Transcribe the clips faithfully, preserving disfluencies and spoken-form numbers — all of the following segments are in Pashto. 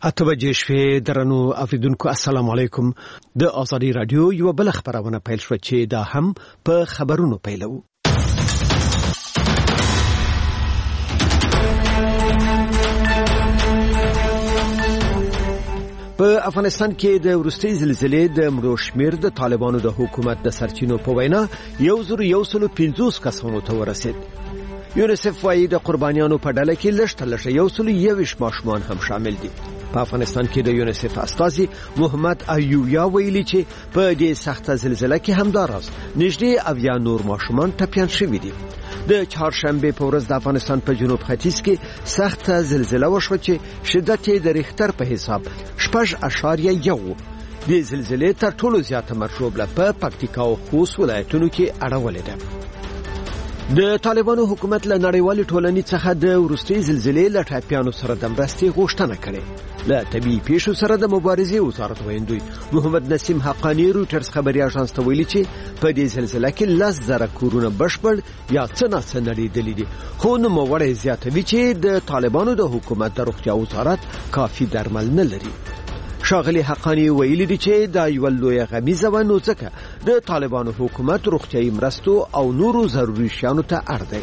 اته بجې شوې درنو اوریدونکو السلام علیکم. د آزادی رادیو یو بل خبرونه پیل شو چې دا هم په خبرونو پیلو. په افغانستان کې د ورستۍ زلزلې د مړو شمیر د طالبانو د حکومت د سرچینو په وینا یو زر یو سل پنځوس کسانو ته ورسید. یونیسف وايي د قربانیانو په ډله کې لږ تر لږه یو سل یوویشت ماشومان هم شامل دي. په افغانستان کې د یونیسف استازي محمد ایوبیا ویلي چې په دې سخته زلزلې کې همداراز نږدې اویا نور ماشومان ټپیان شوي دي. د چهارشنبه په ورځ د افغانستان په جنوب ختیځ کې سخته زلزلہ وشوه چې شدت یې د ریختر په حساب شپږ اعشاریه یو. د زلزلې تر ټولو زیاته مرشوبله په پکتیکا او خوست ولایتونو کې اړولې ده. د طالبانو حکومت له نړیوالې ټولنې څخه د ورستۍ زلزلې له ټاپیانو سره د مرستې غوښتنه کړې. له طبيعي پیښو سره د مبارزې وزارت ویندوی محمد نسیم حقانی روټرز خبري اژانس ته ویلي چې په دې زلزلې کې لس زره کورونه بشپړ یا څه نه څه نړېدلي دي. خو نوموړی زیاتوي چې د طالبانو د حکومت د روغتیا وزارت کافي درمل نه لري. شاغلی حقانی ویلي دي چې دا یو لوی غمیزه و نو ځکه د طالبانو حکومت روغتیايي مرستو او نورو ضروري شیانو ته اړ دی.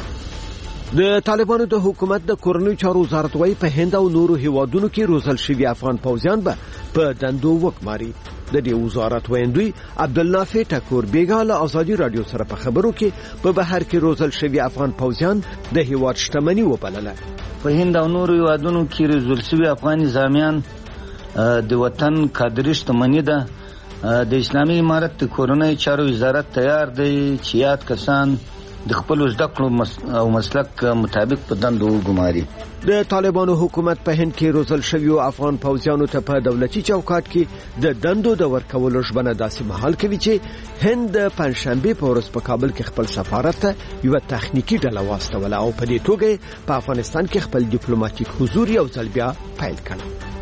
د طالبانو د حکومت د کورنیو چارو وزارت وايي په هند او نورو هیوادونو کې روزل شوي افغان پوځیان به په دندو وکماري. د دې وزارت ویندوی عبدالنافع ټکور بیګا له آزادی رادیو سره په خبرو کې په بهر کې روزل شوي افغان پوځیان د هیواد شتمنۍ وبلله. په هند او نورو هیوادونو کې روزل شوي افغان ځامیان د وطن کادري شتمنۍ ده. د اسلامي امارت د کورنیو چارو وزارت تیار دی چې یاد کسان د خپل زده کړو او مسلک مطابق په دندو وګماري. د طالبانو حکومت په هند کې روزل شوی افغان پوځیانو ته په دولتي چوکاټ کې د دندو د ورکولو ژمنه داسې مهال کوي چې هند د پنځشنبه په ورځ په کابل کې خپل سفارت ته یو تخنیکی ډله واستوله او په دې توګه په افغانستان کې خپل ډیپلوماټیک حضور یو ځل بیا پیل کړ.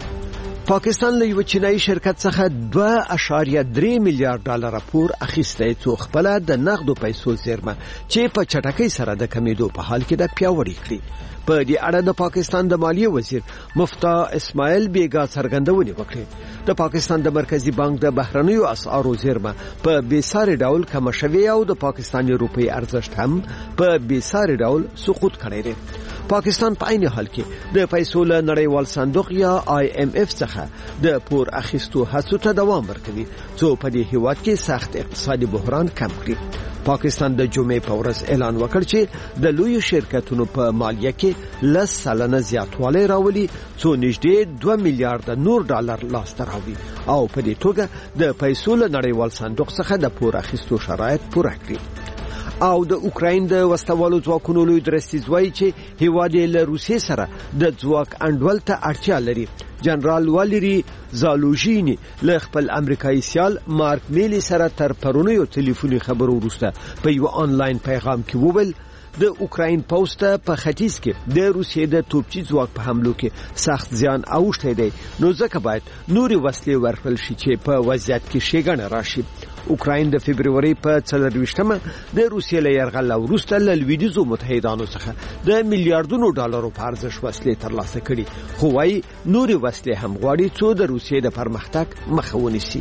پاکستان له یو چینایي شرکت څخه دوه اعشاریه درې میلیارډ ډالر پور اخیسته څو خپل د نقدو پیسو زیرمه چې په چټکۍ سره د کمیدو په حال کې د پیاوړی کړی. په دې اړه د پاکستان د مالیې وزیر مفتاح اسماعیل بیګا څرګندونې وکړې. د پاکستان د مرکزی بانک د بهرنیو اسعارو زیرمه په بیساري ډول کم شوی او د پاکستاني روپی ارزښت هم په بیساري ډول سقوط کړی دی. پاکستان په عین حال کې د پیسو له نړیوال صندوق یا آی ایم اف څخه د پور اخیستو هڅو ته دوام ورکوي څو په دې هیواد کې سخت اقتصادي بحران کم کړي. پاکستان د جمعې په ورځ اعلان وکړ چې د لوی شرکتونو په مالیه کې لس سلنه زیاتوالی راولي څو نږدې دوه میلیارډ نور ډالر لاسته راوړي او په دې توګه د پیسو له نړیوال صندوق څخه د پور اخیستو شرایط پوره کړي. او د اوکراین د وسوالو ځواکونو لوی درستیز وایي چې هیواد له روسیې سره د ځواک انډول ته اړتیا لري. جنرال والری زالوژینی له خپل امریکایي سیال مارک میلی سره تر پرونیو ټلیفوني خبرو وروسته په یو آنلاین پیغام کې وویل د اوکراین پوسټ په ختیځ کې د روسیې د توپچي ځواک په حملو کې سخت زیان اوښتی دی نو ځکه باید نوري وسلې ورکړل شي چې په وضعیت کې ښېګڼه راشي. اوکراین د فبرवरी په څلرویشتمه د روسیې له یرغل وروسته له لویدیځو متحدانو څخه د میلیارډونو ډالرو په ارزښت وسلې ترلاسه کړي خو وايي نوري وسلې هم غواړي څو د روسیې د پرمختګ مخه ونیسي.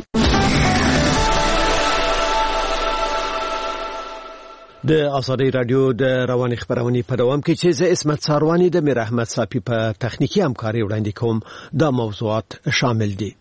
د آزادی رادیو د رواني خبرونې په دوام کې چې زه اسمت ساروانی د میر احمد صافي په تخنیکی همکاري وړاندې کوم دا موضوعات شامل دي.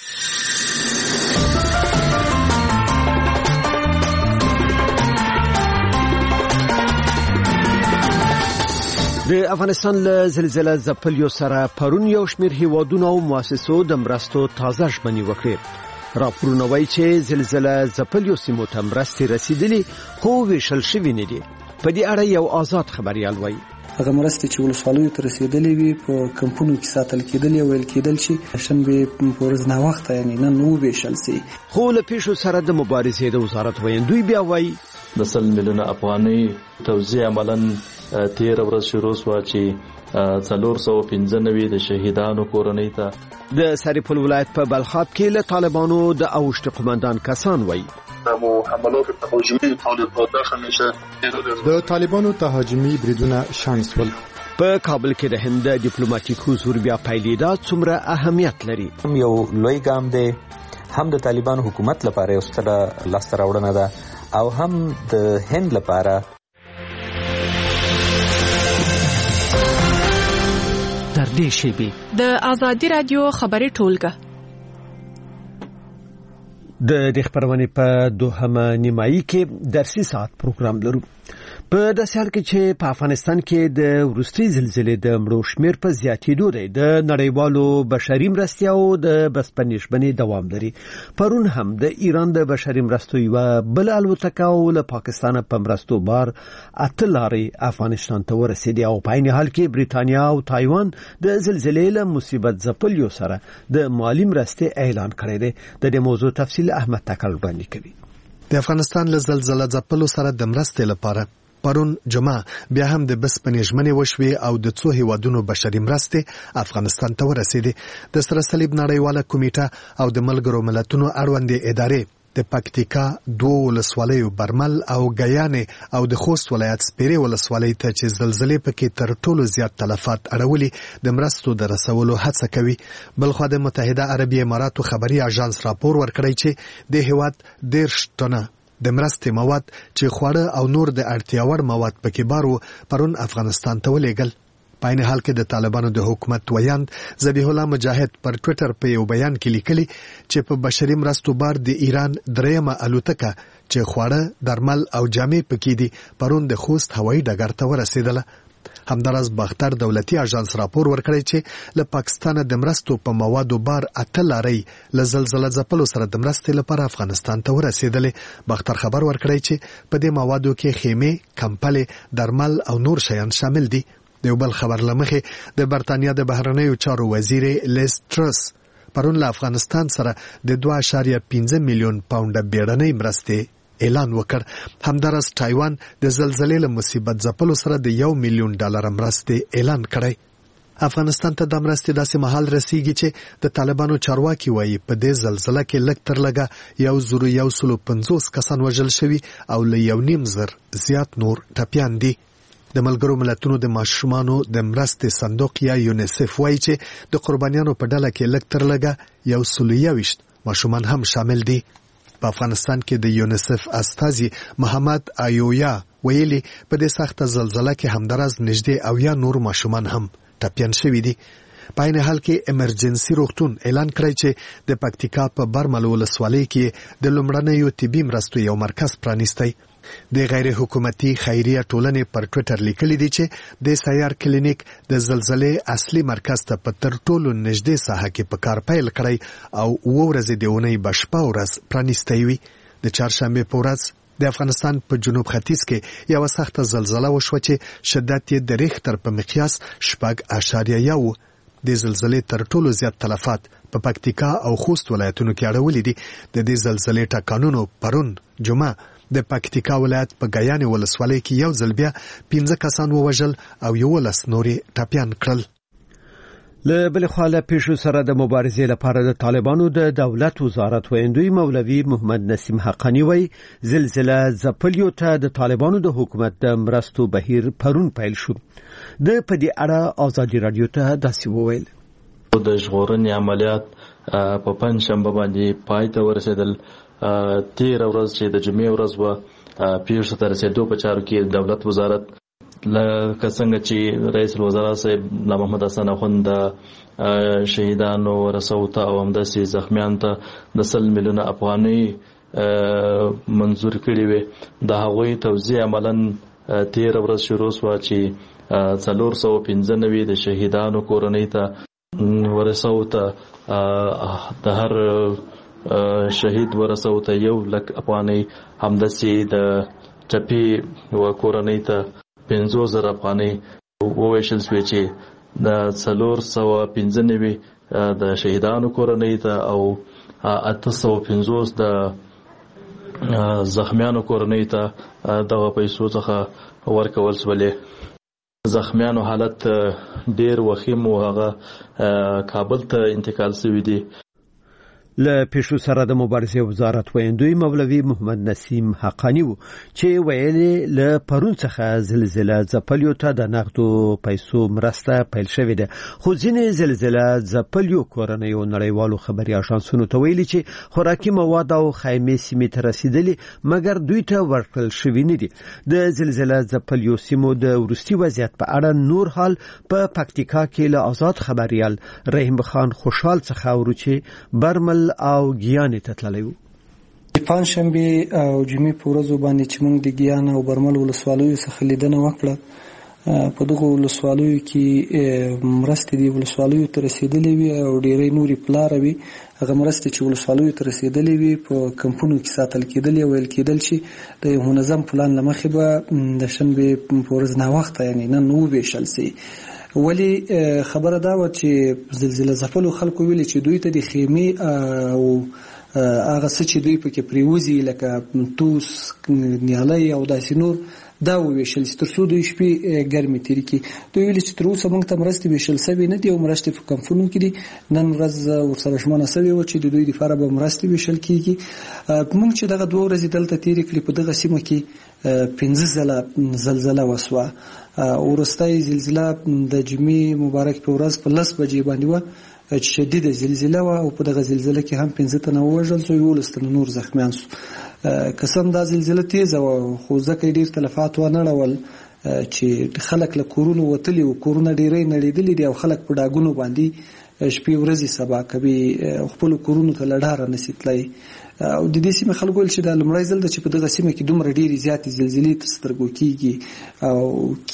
د افغانستان له زلزلې ځپلیو سره پرون یو شمېر هیوادونو او مؤسسو د مرستو تازه ژمنې وکړې. راپورونه وایي چې زلزلې ځپلیو سیمو ته مرستې رسیدلې خو ویشل شوي نه دي. په دې اړه یو آزاد خبريال وایي هغه مرستې چې ولسوالیو ته رسیدلې وي په کمپونو کې ساتل کېدل او ویل کېدل چې شنبه په ورځ نه وخت یعنی نن نو ویشل سي. خو له پیښو سره د مبارزې د وزارت ویندوی بیا وایي د سل میلیونه افغاني توزیع عملاً تیر ورځ شروع شو چې څلور سوه پنځه نوي د شهیدانو کورنۍ ته. د سرپل ولایت په بلخاب کې له طالبانو د اوشت قومندان کسان وایي حملات تهاجمی طالبان داخل میشه. د طالبانو تهاجمی بریدونه شنډ شول. په کابل کې د هند ډیپلوماټیک حضور بیا پیلېدا څومره اهمیت لري؟ یو لوی ګام دی، هم د طالبان حکومت لپاره یو ستره لاسته راوړنه ده او هم د هند لپاره. تر دې شیبې د آزادي رادیو خبري ټولګه د دې خبرونه په دوهمه نیمایي کې درسي ساعت پروګرام لرو. په داسې حال کې چې په افغانستان کې د وروستي زلزلې د مړو شمېر په زیاتېدو دی، د نړیوالو بشري مرستیاو د بسپنیشبنې دوام لري. پرون هم د ایران د بشري مرستو یوه بل الوتکه او له پاکستانه په مرستو بار اته لارې افغانستان ته ورسېدې او په عین حال کې بریتانیا او تایوان د زلزلې له مصیبت ځپلیو سره د مالي مرستې اعلان کړی دی. د دې موضوع تفصیل احمد تکل وړاندې کوي. د افغانستان له زلزلې ځپلو سره د مرستې لپاره پرون جمعه بیا هم د بسپنیشمنې وشوي او د څو هیوادونو بشري مرستې افغانستان ته ورسېدې. د سره صلیب نړیواله کمیټه او د ملګرو ملتونو اړوندې ادارې د پکتیکا دوه ولسوالیو برمل او ګیانې او د خوست ولایت سپیرې ولسوالۍ ته چې زلزلې پکې تر ټولو زیات تلفات اړولي د مرستو د رسولو هڅه کوي. بلخو د متحده عربي اماراتو خبري اژانس راپور ورکړی چې د هیواد دېرش ټنه د مرستې مواد چې خواړه او نور د اړتیا وړ مواد پکې بارو پرون افغانستان ته ولېږل. په عین حال کې د طالبانو د حکومت ویاند ذبیح الله مجاهد پر ټویټر په یو بیان کې لیکلي چې په بشري مرستو بار د ایران دریمه الوتکه چې خواړه، درمل او جامې پکې دي پرون د خوست هوایي ډګر ته ورسېدله. همداراز باختر دولتي اژانس راپور ورکړی چې له پاکستانه د مرستو په موادو بار اته لارې له زلزلې ځپلو سره د مرستې لپاره افغانستان ته ورسېدلې. باختر خبر ورکړی چې په دې موادو کې خیمې، کمپلې، درمل او نور شیان شامل دي. د یو بل خبر لمخې د برتانیا د بهرنیو چارو وزیر لیز ټرس پرون له افغانستان سره د دوه اعشاریه پنځه میلیون پاونډه بیړنۍ مرستې اعلان وکړ. همداراز تایوان د زلزلې له مصیبت ځپلو سره د یو میلیون ډالر مرستې اعلان کړی. افغانستان ته د مرستې داسې مهال رسیږي چې د طالبانو چارواکي وایي په دې زلزلې کې لږ تر لږه یو زر یو سل پنځوس کسان وژل شوي او له یو نیم زر زیات نور ټپیان دي. د ملګرو ملتونو د ماشومانو د مرستې صندوق یا یونیسف وایي چې د قربانیانو په ډله کې لږ تر لږه یو سل یوویشت ماشومان هم شامل دي. په افغانستان کې د یونیسف استازي محمد ایویا ویلي په دې سخته زلزلې کې همداراز نږدې اویا نور ماشومان هم ټپیان شوي دي. په عین حال کې امرجنسي روغتون اعلان کړی چې د پکتیکا په برمل ولسوالۍ کې د لومړنیو طبي مرستو یو مرکز پرانیستی. د غیر حکومتي خیریه ټولنې پر ټویټر لیکلي دي چې د سیار کلینیک د زلزلې اصلي مرکز ته په تر ټولو نږدې ساحه کې په کار پیل کړی او اوه ورځې د اونۍ بشپه ورځ پرانیستی وي. د چهارشنبې په ورځ د افغانستان په جنوب ختیځ کې یوه سخته زلزله وشوه چې شدت یې د ریختر په مقیاس شپږ اعشاریه یو. د زلزلې تر ټولو زیات تلفات په پکتیکا او خوست ولایتونو کې اړولي دي. د دې زلزلې ټکانونو پرون جمعه د پکتیکا ولایت په ګیانې ولسوالۍ کې یو ځل بیا پنځه کسان ووژل او یولس نورې ټپیان کړل. له بل خوا له پیښو سره د مبارزې لپاره د طالبانو د دولت وزارت ویندوی مولوي محمد نسیم حقانی وی زلزلہ ځپلیو ته د طالبانو د حکومت د مرستو بهیر پرون پیل شو. د پدې اړه آزادي رادیو ته داسې وویل: د ژغورنې عملیات په پنځشنبه باندې پای ته ورسېدل. تیر ورځ چې د جمعې ورځ و پیښو ته رسېدو په چارو کې دولت وزارت لکه څنګه چې رئیس الوزرا صاحب محمد حسن اخوند د شهیدانو ورثو ته او همداسې زخمیانو ته د سل میلیونه افغانۍ منظور کړي وي. د هغوی توزیع عملاً تیر ورځ شروع شوه چې څلور سوه پنځه نوي د شهیدانو کورنۍ ته ورثو ته د هر شهید ورثو ته یو لک افغانۍ، همداسې د ټپي و کورنۍ ته پنځوس زره افغانۍ وویشل شوې چې د څلور سوه پنځه نوي د شهیدانو کورنۍ ته او اته سوه پنځوس د زخمیانو کورنۍ ته دغه پیسو څخه ورکول شولې. زخمیانو حالت ډیر وخیم و، هغه کابل ته انتقال شوي دي. له پیښو سره د مبارزې وزارت ویاندوی مولوي محمد نسیم حقانی و چې ویلي له پرون څخه زلزلہ ځپلیو ته د نقدو پیسو مرسته پیل شوې ده خو ځینې زلزلہ ځپلیو کورنیو نړیوالو خبري اژانسونو ته ویلي چې خوراکي مواد او خیمې سیمې ته رسیدلي مګر دوی ته ورکړل شوي نه دي د زلزلہ ځپلیو سیمو د وروستي وضعیت په اړه نور حال په پکتیکا کې له آزاد خبريال رحیم خان خوشحال څخه اورو چې برمل او ګیان ته تللی و پنځشنبه او جمعې په ورځو باندې چې موږ د ګیان او برمل ولسوالیو څخه لیدنه وکړه په دغه ولسوالیو کې مرستې دی ولسوالیو ته رسیدلې وي او ډېرې نوري پلار وي هغه مرستې چې ولسوالیو ته رسیدلې وي په کمپونو کې ساتل کېدل او ویل کېدل چې د منظم پلان لمخې به د شنبه په ورځ نه وخت یعنی نن نو ویشل سي ولی خبره دا و چې زلزلہ ځپلو خلکو ویلي چې دوی ته د خیمې او هغه څه چې دوی پکې پریوزي لکه توس نیالۍ او داسې نور دا ویشل تر څو دوی شپې ګرمي تیري کی دوی ویلي چې تر اوسه موږ ته مرستې ویشل سوي نه دي او مرستې په کمپونو کې دي نن ورځ ورسره شمانه سوي و چې د دوی لپاره به مرستې ویشل کیږي موږ چې دغه دوه ورځې دلته تیرې کړې په دغه سیمه کې پنځه ځله زلزلہ وسوه ورستای زلزلہ د جمعې مبارک په ورځ په لس بجې باندې و چې شدیده زلزلہ و او په دغه زلزلہ کې هم پنځه تنه وژل شو یو لستن نور زخمیان شو قسم دا زلزلہ تیز و خو ځکه ډیر تلفات و نه ډول چې خلک له کورونو وتلی او کورونه ډیرې نړیدلې دي او خلک په ډاګونو باندې شپې ورځې سبا کوي خپل کورونو ته لډاره نسیتلای او د دې سیمه خلکو چې د لمړی ځل د چې په دغه سیمه کې دومره ډیرې زیاتې زلزلې تر سترګو کیږي او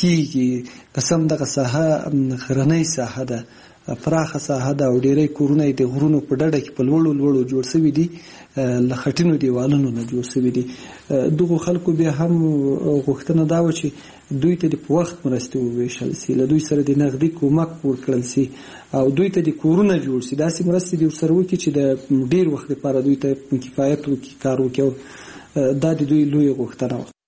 کیږي قسم دغه ساحه غرنۍ ساحه ده پراخه ساحه ده او ډیرې کورونه د غرونو په ډډه کې په لوړو لوړو جوړ شوي دي له خټینو دیوالونو نه جوړ شوي دي دغه خلکو بیا هم غوښتنه دا و چې دوی ته د په وخت مرستې وویشل سي له دوی سره د نغدي کومک ورکړل سي او دوی ته د کورونه جوړ سي داسې مرستې دي ورسره وکړي چې د ډیر وخت لپاره دوی ته کفایت وکړي کار وکړي دا د دوی لوی غوښتنه وه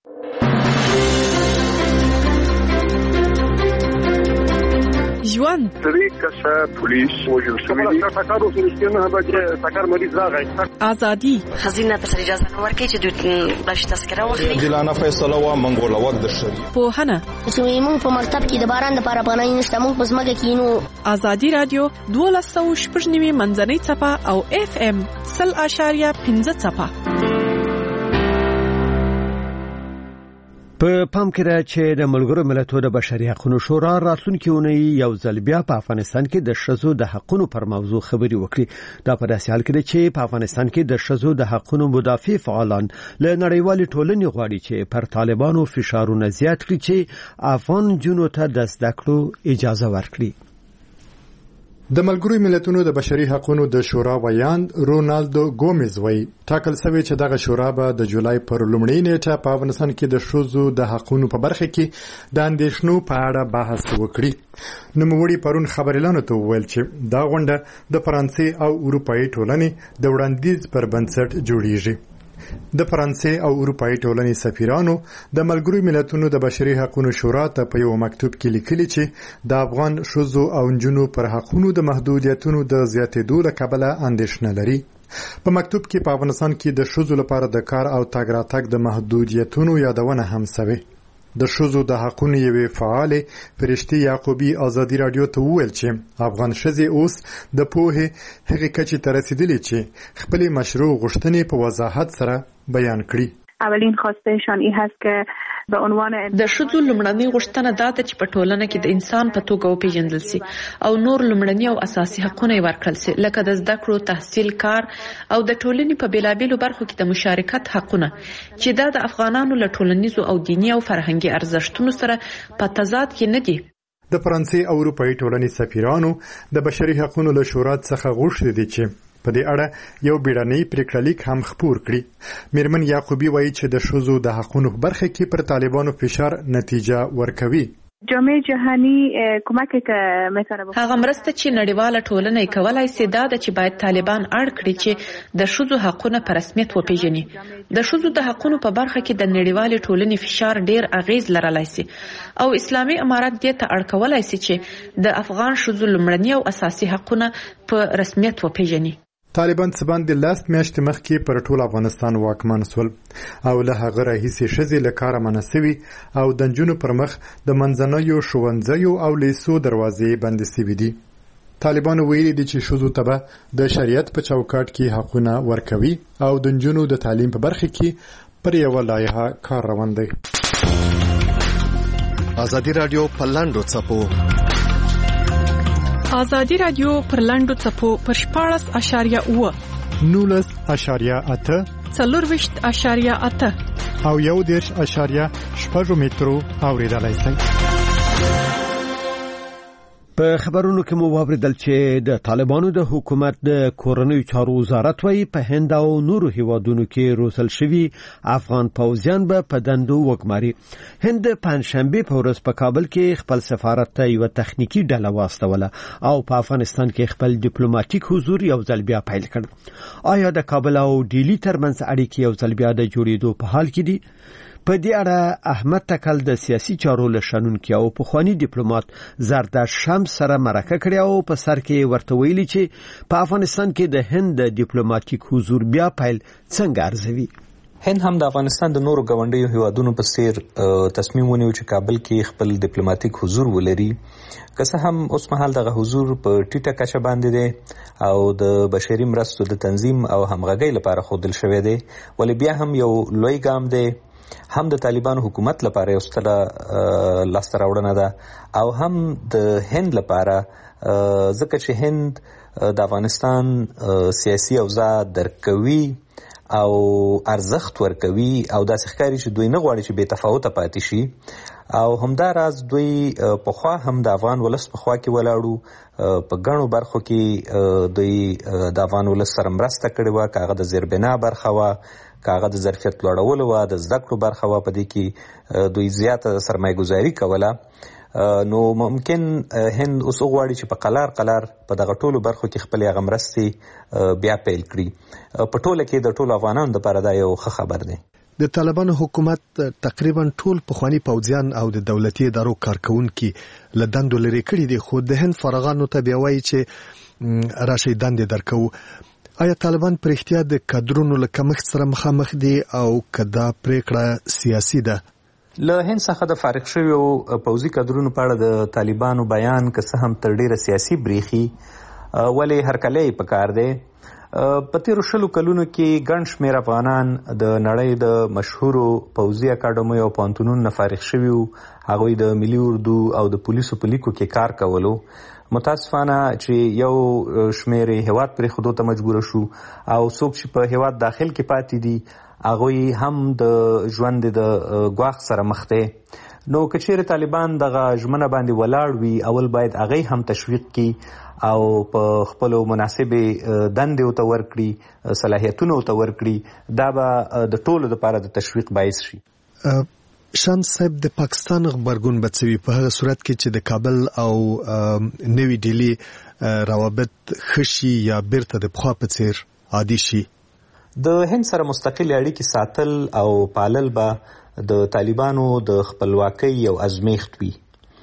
ژوند درې کسه پولیس وژل شوي دي ټکر وسو رښتینه به ټکر مریض راغی ازادي خزینه ته اجازه نه ورکړي چې دوی بلش تذکره واخلي عادلانه فیصله و منګول وخت د شری پوهنه چې موږ په مکتب کې د باران لپاره پناه نشته موږ په ځمکه کې نو ازادي رادیو دوه سوه شپږ نوي منځنۍ څپه او اف ام سل اشاریه پنځه څپه په پام کې را چې د ملګرو ملتونو د بشري حقوقو شورا راتلونکي اونۍ یو ځل بیا په افغانستان کې د ښځو د حقوقو پر موضوع خبري وکړي دا په داسې حال کې چې په افغانستان کې د ښځو د حقوقو مدافع فعالان له نړیوالې ټولنې غواړي چې پر طالبانو فشارونه زیات کړي چې افغان جنو ته د زده کړو اجازه ورکړي د ملګرو ملتونو د بشري حقوقو د شورا ویاند رونالدو ګومز وایي ټاکل شوی چې دغه شورا به د جولای پر لومړۍ نیټه په افغانستان کې د ښځو د حقوقو په برخه کې د اندېښنو په اړه بحث وکړي نوموړي پرون خبريالانو ته وویل چې دا غونډه د فرانسې او اروپאי ټولنې د وړاندیز پر بنسټ جوړیږي د فرانسې او اروپאי ټولنې سفیرانو د ملګرو ملتونو د بشري حقوقو شورا ته په یو مکتوب کې لیکلي چې د افغان ښځو او نجونو پر حقوقو د محدودیتونو د زیاتېدو له کبله اندېښنه لري په مکتوب کې په افغانستان کې د ښځو لپاره د کار او تګ راتګ د محدودیتونو یادونه هم شوې د ښځو د حقوقو یوې فعالې فرشتي یعقوبي ازادي رادیو ته وویل چې افغان ښځې اوس د پوهې هغې کچې ته رسیدلې چې خپلې مشروع غوښتنې په وضاحت سره بیان کړي اولین خواستهشان این هست که به عنوان د ښځو لومړنۍ غوښتنه دا ده چې په ټولنه کې د انسان په توګه وپیژندل شي او نور لومړني او اساسي حقوق یې ورکړل شي لکه د زده کړو تحصیل کار او د ټولنې په بیلابیلو برخو کې د مشارکت حقونه چې دا د افغانانو له ټولنیزو او دینی او فرهنګي ارزښتونو سره په تضاد کې نه دي د فرانسې او اروپאי ټولنې سفیرانو د بشري حقوقو له شورا څخه غوښتي دي چې په دې اړه یو بیړنی پریکړلیک هم خپور کړي میرمن یعقوبی وایي چې د ښځو د حقوقو برخه کې پر طالبانو فشار نتیجه ورکوي جامعه جهانی کمک ته میتونه هغه مرسته چې نړیواله ټولنه کولای سي دا چې باید طالبان اړ کړي چې د ښځو حقوقونه په رسمیت وپیژني د ښځو د حقوقو په برخه کې د نړیوالې ټولنې فشار ډیر اغیز لرلای سي او اسلامي امارات دې ته اړ کولای سي چې د افغان ښځو لومړني او اساسي حقوقونه په رسمیت وپیژني طالبان څه باندې لاس میاشتې مخکې پر ټول افغانستان واکمن سول او له هغه راهیسې ښځې له کاره منع سوي او د نجونو پر مخ د منځنیو ښوونځیو او لیسو دروازې بندې سوي دي. طالبانو ویلي دي چې ښځو ته به د شریعت په چوکاټ کې حقونه ورکوي او د نجونو د تعلیم په برخه کې پر یوه لایحه کار روان دی. ازادي رادیو په لاندو څپو ازادي رادیو پر لاندو څپو پر شپاړس اشاریه اوه نولس اشاریه اته څلورویشت اشاریه اته او یو دېرش اشاریه شپږ مترو اوریدلای شئ. په خبرونو کې مو واوریدل چې د طالبانو د حکومت د کورنیو چارو وزارت وايي په هند او نورو هیوادونو کې روزل شوي افغان پوځیان به په دندو وګماري. هند پنځشنبه په ورځ په کابل کې خپل سفارت ته یو تخنیکی ډله واستوله او په افغانستان کې خپل ډیپلوماټیک حضور یو ځل بیا پیل کړ. آیا د کابل او ډیلی ترمنځ اړیکې یو ځل بیا د جوړېدو په حال کې دي؟ په دې اړه احمد تکل د سیاسي چارو لشنونکو او پخوانی ډیپلوماټ زرداد شمس سره مرکه کړې او په سر کې ورته ویلي چې په افغانستان کې د هند ډیپلوماټیک حضور بیا پیل څنګه ارزوي. هند هم د افغانستان د نورو ګاونډیو هیوادونو په څیر تصمیم ونیو چې کابل کې خپل ډیپلوماټیک حضور ولري. که څه هم اوس مهال دغه حضور په ټیټه کچه باندې دی او د بشري مرستو د تنظیم او همغږۍ لپاره ښودل شوی دی، ولې بیا هم یو لوی ګام دی. هم د طالبانو حکومت لپاره یو ستره لاسته راوړنه ده او هم د هند لپاره، ځکه چې هند د افغانستان سیاسي اوضاع درک کوي او ارزښت ورکوي او داسې ښکاري چې دوی نه غواړي چې بې تفاوته پاتې شي او همدا راز دوی پخوا هم د افغان ولس په خوا کې ولاړو. په ګڼو برخو کې دوی د افغان ولس سره مرسته کړې وه، که هغه د زیربنا برخه وه، که هغه د ظرفیت لوړولو وه، د زده کړو برخه وه، په دې کې دوی زیاته سرمایه گذاري کوله. نو ممکن هند اوس وغواړي چې په قلار قلار په دغه ټولو برخو کې خپلې هغه مرستې بیا پیل کړي. په ټوله کې د ټولو افغانانو دپاره دا یو ښه خبر دی. د طالبانو حکومت تقریبا ټول پخوانی پوځیان او د دولتي ادارو کارکونکي له دندو لرې کړي دي، خو د هند فارغانو ته بیا وایي چې راشي دندې درکو. آیا طالبان پر احتیا د کادرونو له کمښت سره مخامخ دي او کدا پریکړه سیاسي ده؟ له هند څخه د فارغ شویو پوځي کادرونو په اړه د طالبانو بیان که څه هم تر ډیره سیاسي بریخي، ولې هرکلی یې پکار دی. په تیرو شلو کلونو کې ګڼ شمېر افغانان د نړۍ د مشهورو پوځي اکاډمیو او پوهنتونونو نه فارغ شوي وو. هغوی د ملي اردو او د پولیسو په لیکو کې کار کولو. متاسفانه چې یو شمېر هیواد پرېښودو ته مجبوره شو او څوک چې په هیواد داخل کې پاتې دي هغوی هم د ژوند د ګواښ سره مخ دی. نو که چیرې طالبان دغه ژمنه باندې ولاړ وي، اول باید هغه هم تشویق کړي او په خپلو مناسبې دندې ورته ورکړي، صلاحیتونه ورته ورکړي. دا به د ټولو لپاره د تشویق باعث شي. شمس صاحب، د پاکستان غبرګون به څه وي په هغه صورت کې چې د کابل او نوی ډیلی روابط ښه شي یا بیرته د پخوا په څیر عادي شي؟ د هند سره مستقلې اړیکې ساتل او پالل به د طالبانو د خپلواکۍ یو ازمیښت وي.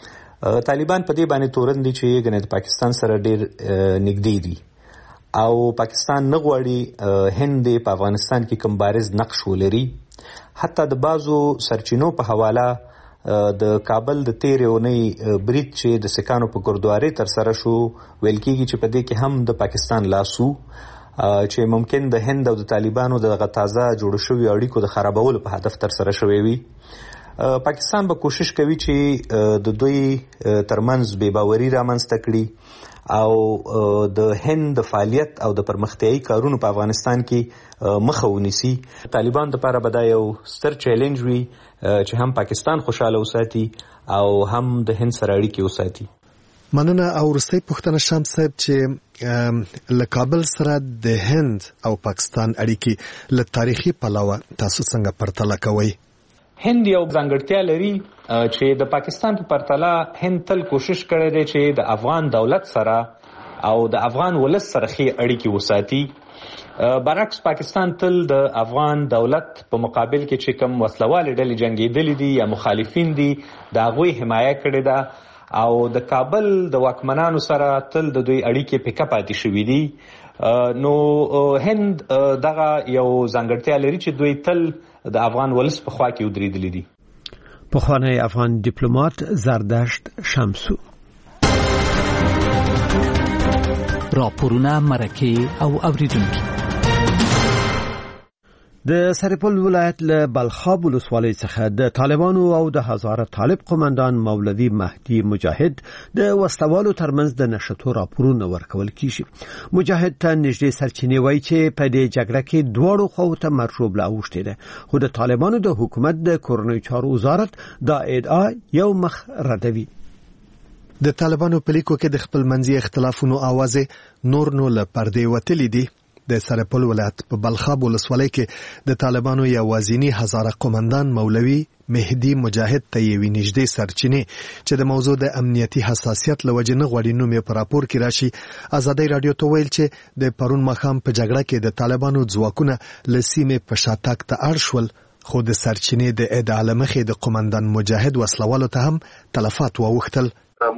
طالبان په دې باندې تورن دي چې ګنې د پاکستان سره ډېر نږدې دي او پاکستان نه غواړي هند په افغانستان کې کوم بارز نقش ولري. حتی د بعضو سرچینو په حواله د کابل د تیرې اونۍ برید چې د سکانو په ګردواري ترسره شو، ویل کېږي چې په دې کې هم د پاکستان لاس و، چې ممکن د هند او د طالبانو دغه تازه جوړ شوي اړیکو د خرابولو په هدف ترسره شوی وي. پاکستان به کوشش کوي چې د دوی ترمنځ بې باوري رامنځته کړي او د هند د فعالیت او د پرمختیایي کارونو په افغانستان کې مخه ونیسي. طالبان لپاره به دا یو ستر چیلنج وي چې هم پاکستان خوشاله وساتي او هم د هند سره اړیکې وساتي. مننه. او وروستۍ پوښتنه شمس صاحب، چې له کابل سره د هند او پاکستان اړیکې له تاریخي پلوه تاسو څنګه پرتله کوئ؟ هند یو ځانګړتیا لري چې د پاکستان په پرتله هند تل کوشش کړی دی چې د افغان دولت سره او د افغان ولس سره ښې اړیکې وساتي. برعکس پاکستان تل د افغان دولت په مقابل کې چې کوم وسلوالې ډلې جنګېدلې دي یا مخالفین دي د هغوی حمایه کړې ده او د کابل د واکمنانو سره تل د دوی اړیکې پیکه پاتې شوي دي. نو هند دغه یو ځانګړتیا لري چې دوی تل د افغان ولس په خوا کې ودرېدلي دي. پخوانی افغان ډیپلوماټ زردشت شمسو. راپورونه مرکه او اوریدونکي. د سرپل ولایت له بلخاب ولسوالۍ څخه د طالبانو او د هزاره طالب قومندان مولوي مهدي مجاهد د وسلوالو ترمنځ د نشټو راپورونه ورکول کیږي. مجاهد ته نږدې سرچینې وایي چې په دې جګړه کې دواړو خواو ته مرشوب لا اوښتې ده، خو د طالبانو د حکومت د کورنیو چارو وزارت دا ادعا یو مخ ردوي. د طالبانو په لیکو کې د خپل منځي اختلافونو اوازې نور نو له پردې وتلې دي. د سرپل ولایت په بلخاب ولسوالۍ کې د طالبانو یوازینی هزاره قومندان مولوي مهدي مجاهد ته یوې نږدې سرچینې چې د موضوع د امنیتي حساسیت له وجې نه غواړي نوم یې په راپور کې راشي، ازادۍ راډیو ته ویل چې د پرون ماښام په جګړه کې د طالبانو ځواکونه له سیمې په شاتګ ته اړ شول، خو د سرچینې د ادعا له مخې د قومندان مجاهد وسلوالو ته هم تلفات واوښتل.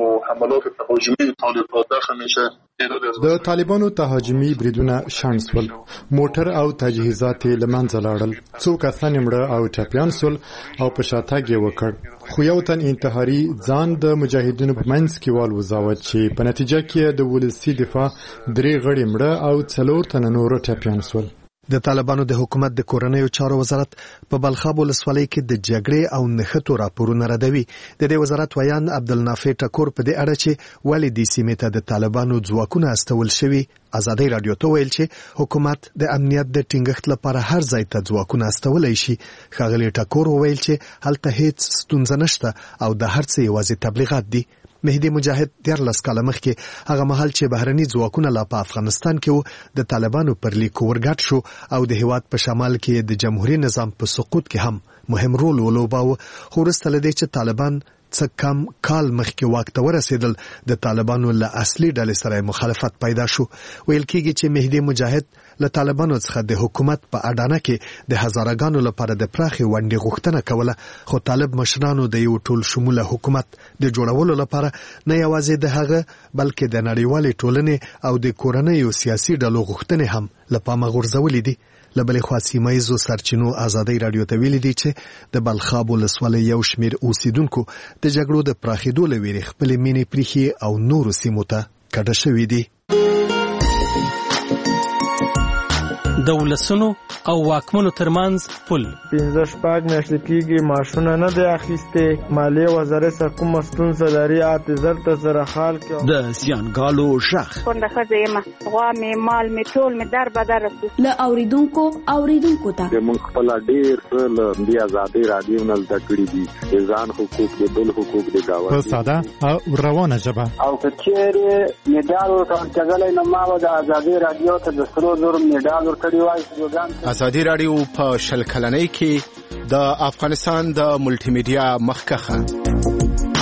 د طالبانو تهاجمي بریدونه شنډ سول، موټر او تجهیزات یې له منځه لاړل، څو کسان مړه او ټپیان سول او په شاتګ یې وکړ، خو یو تن انتحاري ځان د مجاهدینو په منځ کې والوځاوه چې په نتیجه کې د ولسي دفاع درې غړي مړه او څلور تنه نور ټپیان سول. د طالبانو د حکومت د کورنیو چارو وزارت په بلخاب ولسوالۍ کې د جګړې او نښتو راپورونه ردوي. د دې وزارت ویان عبدالنافع ټکور په دې اړه چې ولې د سیمې ته د طالبانو ځواکونه استول شوي ازادۍ راډیو ته ویل چې حکومت د امنیت د ټینګښت لپاره هر ځای ته ځواکونه استولای شي. ښاغلي ټکور وویل چې هلته هیڅ ستونزه نشته او د هر څه یوازې تبلیغات دي. مهدي مجاهد دیارلس کاله مخکې هغه مهال چې بهرني ځواکونه لا په افغانستان کې وو د طالبانو پر لیکو ورګډ شو او د هیواد په شمال کې د جمهوریت نظام په سقوط کې هم مهم رول ولوباوه، خو وروسته له دې چې طالبان څه کم کال مخکې واک ته ورسېدل د طالبانو له اصلي ډلې سره مخالفت پیدا شو. ویل کېږي چې مهدي مجاهد له طالبانو څخه د حکومت په اډانه کې د هزارهګانو لپاره د پراخې ونډې غوښتنه کوله، خو طالب مشرانو د یو ټول شموله حکومت د جوړولو لپاره نه یوازې د هغه بلکې د نړیوالې ټولنې او د کورنیو سیاسي ډلو غوښتنې هم له پامه غورځولې دي. له بلې خوا سیمه ییزو سرچینو ازادۍ راډیو ته ویلي دي چې د بلخاب ولسوالۍ یو شمېر اوسیدونکو د جګړو د پراخېدو له ویرې خپلې مینې پریښې او نورو سیمو ته کډه شوي دي. د ولسونو او واکمنو ترمنځ پل پنځه شپږ میاشتې کېږي معاشونه نه دی اخیستې، مالیې وزارت سره کومه ستونزه لري اته زر ته زره خال کې د زیانګالو شخ کونډه ښځه یم، غوا مې مال مې ټول مې در بدر رسي له اوریدونکو اوریدونکو ته موږ خپل ډېر څه له دې ازادۍ راډیو نه زده کړي دي، د ځان حقوق د بل حقوق د گاونډي په ساده او روانه ژبه او که چیرې میډال ورکول کېدلی نو ما به د ازادۍ راډیو ته د سرو زرو میډال ورکړی وای. ازادي راډیو په شل کلنۍ کې د افغانستان د ملټي میډیا مخکخه.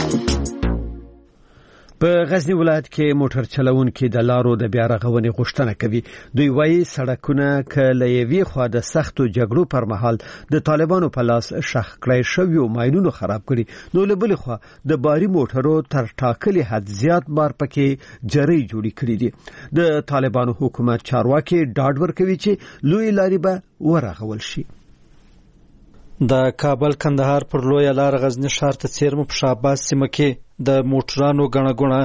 په غزنی ولایت کې موټر چلونکي د لارو د بیا رغونې غوښتنه کوي. دوی وایي سړکونه ک له یوې خوا د سختو جګړو پر مهال د طالبانو په لاس شخ کړی شوی او ماینونو خراب کړي، نو له بلې خوا د باري موټرو تر ټاکلي حد زیات بار پکې جری جوړی کړی دي. د طالبانو حکومت چارواکي ډاډ ورکوي چې لوی لارې به ورغول شي. د کابل کندهار پر لویه لار غزنی ښار ته څیرمو په شاباس سیمه کې د موټرانو غڼه غونه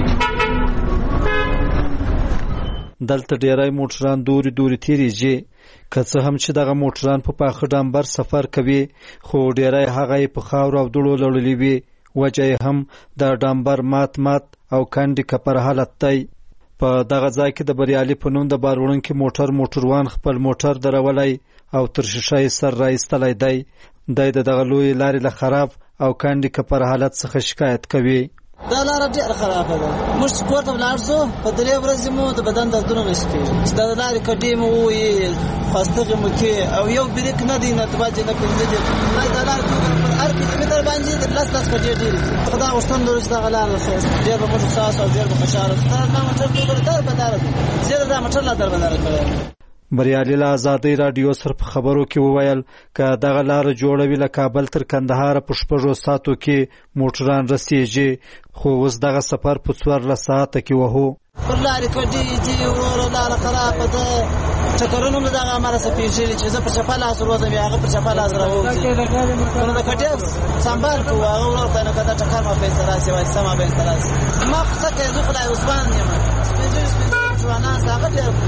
دلته ډیری موټران دوري دوري تیریږي، که څه هم چې دغه موټران په پاخه ډامبر سفر کوي خو ډیری هغه په خاور او دړو لړلې وي، وجه هم د ډامبر مات مات او کندې کپر حالت دی. په دغه ځای کې د بریالي په نوم د باروړونکي موټر موټروان خپل موټر درولای او تر شیشه سر راایستلی دی. دی د دغه لوی لارې له خراب او کندې کپر حالت څخه شکایت کوي. دا لاره ډېره خرابه ده، موږ چې کور ته ولاړ شو په درې ورځې مو د بدن دردونه نشي کېږي، چې د لارې کډې مو ووهي خواستغې مو کې او یو بریک نه دی نه دوه نه پنځه دي، باید دا لاره پر هر کیلومتر باندې د لس لس کډې ډېرې دي. خو دا غوښتنه لرو چې دغه لاره ډېر به موږ احساس او ډېر به خوشحاله شو. دا زما موټر ډېر بداره دی، زه دا موټر لا در بداره کړی. بریالي له ازادۍ راډیو سره په خبرو کې وویل که دغه لاره جوړوي له کابل تر کندهار په شپږو ساعتو کې موټران رسیږي خو اوس دغه سفر په څوارلس ساعته کې وهو. پر لارې کډې دي ورو لاره خرابه ده ټکرونه مې دغه اماره سپېږلي چې زه پر چپه لاس وروځم یا هغه پر چپه لاس راوځي نو د کټې سنبال کوو هغه ورته نو که دا ټکر ما پېسته راسي وایي سمه پېسته راسي ما خو څه کوي زه خدای عثمان یم سپېږلي سپېږلي ځوانان هغه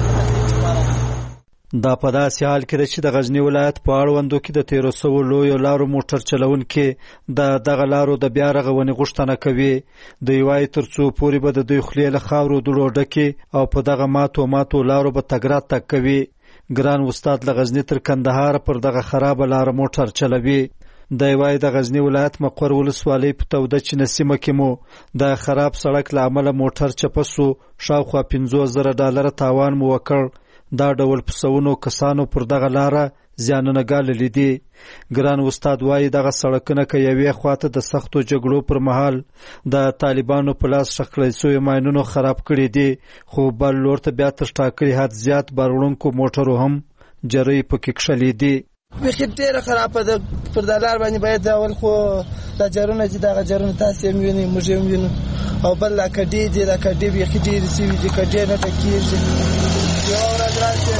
ډېر دا په داسې حال کې ده چې د غزني ولایت په اړوندو کې د تیرو سوو لویو لارو موټر چلونکي د دغه لارو د بیا رغونې غوښتنه کوي. دوی وایي تر څو پورې به د دوی خولې له خاورو دوړو ډکې او په دغه ماتو ماتو لارو به تګ راتګ کوي. ګران استاد له غزني تر کندهار پر دغه خرابه لاره موټر چلوي. دی وایي د غزني ولایت مقر ولسوالۍ په توده چینه سیمه کې مو د خراب سړک له امله موټر چپه سو شاوخوا پنځوس زره ډالره تاوان مو وکړ. دا ډول په سونو کسانو پر دغه لاره زیانونه ګاللي دي. ګران استاد وایي دغه سړکونه که یوې خواته د سختو جګړو پر مهال د طالبانو په لاس ښخ کړل سویو ماینونو خراب کړي دي خو بل لور ته بیا تر ټاکلي حد زیات بار وړونکو موټرو هم جرۍ پکې کښلي دي. بیخي ډېره خرابه ده پر دا لار باندې باید اول خو دا جرونه چې دغه جرونه تاسې هم وینئ موږ هم وینو او بل دا کډې دي دا کډې بیخي ډېرې سوي دي کډې نه ټکېږي یوه ورځ راشي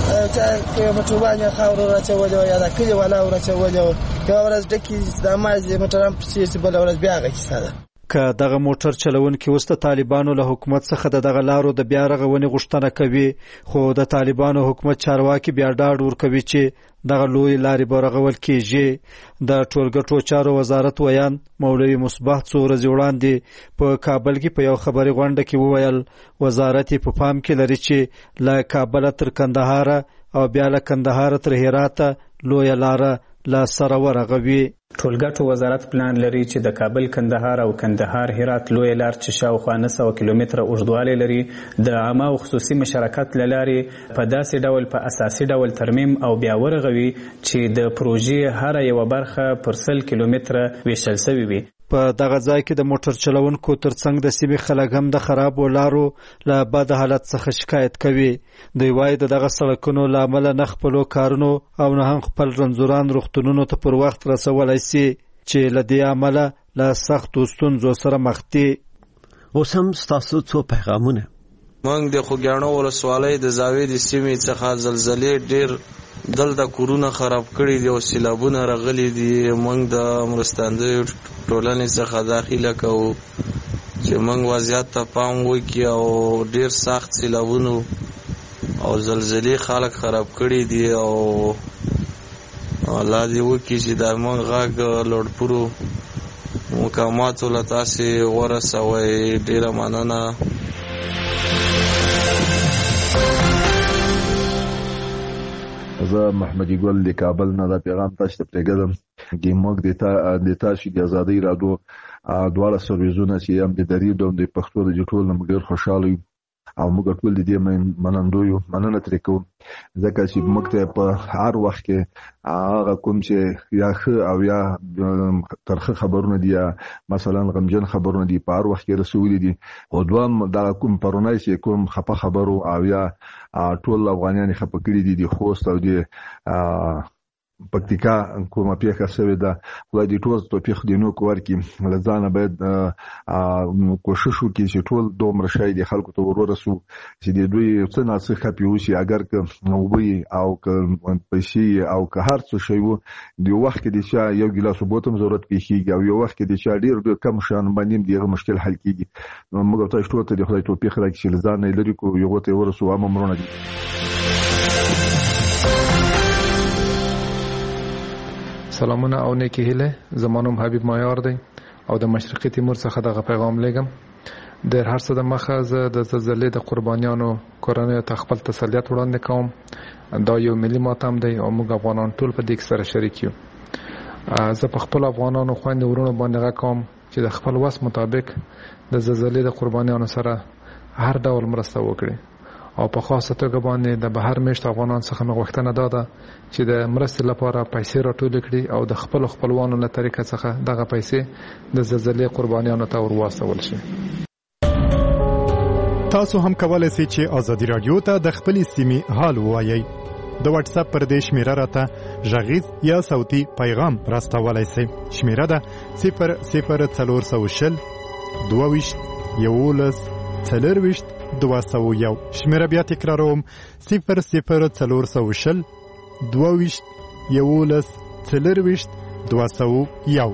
چې یو موټروان یې خاورو راچولې وه یا دا کلي والا راچولې وه یوه ورځ ډکې دا مازې موټران پسې شي بله ورځ بیا هغه کیسه ده. که دغه موټر چلونکي اوس د طالبانو له حکومت څخه د دغه لارو د بیا رغونې غوښتنه کوي خو د طالبانو حکومت چارواکي بیا ډاډ ورکوي چې دغه لوی لارې به رغول کیږي. د ټولګټو چارو وزارت ویان مولوي مصباح څو ورځې وړاندې په کابل کې په یو خبري غونډه کې وویل وزارت په پام کې لري چې له کابل تر کندهار او بیا له کندهار تر هرات لوی لاره لا سره ورغوي. ټولګټو وزارت پلان لري چې د کابل کندهار او کندهار هرات لوی لار چې شاوخوا نه سوه کیلومتره اوږدوالی لري د عامه او خصوصي مشارکت له لارې په داسې ډول په اساسي ډول ترمیم او بیا ورغوي چې د پروژې هره یوه برخه پر سل کیلومتره ویشل سوي وي. په دغه ځای کې د موټر چلونکو ترڅنګ د سیمې خلک هم د خرابو لارو له بد حالت څخه شکایت کوي. دوی وایي د دغه سړکونو له امله نه خپلو کارونو او نه هم خپل رنځوران روغتونونو ته پر وخت رسولی سي چې له دې امله له سختو ستونزو سره مخ دي. اوس هم ستاسو څو پیغامونه. موږ د خوږیاڼو ولسوالۍ د زاویې د سیمې څخه زلزلې ډېر دلته کورونه خراب کړي دي او سیلابونه راغلي دي. موږ د مرستندویو ټولنې څخه داخله کوو چې موږ وضعیت ته پام وکړي او ډېر سخت سیلابونو او زلزلې خلک خراب کړي دي او الله دې وکړي چې د موږ غږ لوړپوړو مقاماتو له تاسې ورسوئ. ډېره مننه. زه محمدي ګل د کابل نه دا پیغام تاسو ته پرېږدم چې موږ د تا د تاسو د ازادۍ راډیو دواړه سرویسونه چې هم د دری دوم د پښتو د ټول نه ډېر خوشاله یو او موږ ټول د دې منندوی یو مننه ترې کوو ځکه چې موږ ته په هر وخت کې هغه کوم چې یا ښه او یا ترخه خبرونه دي یا مثلا غمجن خبرونه دي په هر وخت کې رسولي دي او دوام دا کوم پرونای چې کوم خپه خبرو او یا ټول افغانان خپه کړي دي د خوست او د پکتیکا کومه پیښه شوې ده خدای دې ټول توفیق دې نو ورکړي. لږه باید کوشش وکړي چې ټول دومره شای د خلکو ته ورسو چې د دوی څه نه څه خپي وشي اگر که نوبي او که پیسې او که هر څه شی وو د وخت کې د چا یو ګلاس بوتم ضرورت پیښیږي او یو وخت کې د چا ډیر ډیر کم شان باندې دغه مشکل حل کیږي. موږ ته ټول ته د خدای توفیق راکړي چې لږه نه لري کو یو ته ورسو عام مرونه دي. سلامونه او نیکی هیله. زمانوم حبیب مایار دی او د مشرقي تیمور څخه دغه پیغام لګم. د هر څه د مخه زه د زلزلې د قربانیانو کورنیو ته خپل تسلیت وړاندې کوم. دا یو ملي ماتم دی او موږ افغانان ټول په دې سره شریک یو. زه په خپل افغانانو خويندو ورونو باندې غواړم چې د خپل وس مطابق د زلزلې د قربانیانو سره هر ډول مرسته وکړي او په خاصه توګه باندې د بهر میشت افغانان څخه مغوښتنه ده چې د مرستې لپاره پیسې راټول کړي او د خپل خپلوانو له طریقې څخه دغه پیسې د زلزلې قربانیانو ته ورواستول شي. تاسو هم کولای شئ چې ازادي رادیو ته د خپل سیمې حال ووایئ. د واتس اپ پر دې شمیره راته غږیز یا صوتي پیغام راستولای شئ. شمیره ده صفر صفر څلور سوه شل دوه ویشت یولس څلور ویشت دوه سوه یو. شمیره بیا تکراروم صفر صفر څلور سوه شل دوه ویشت یولس څلور ویشت دوه سوه یو.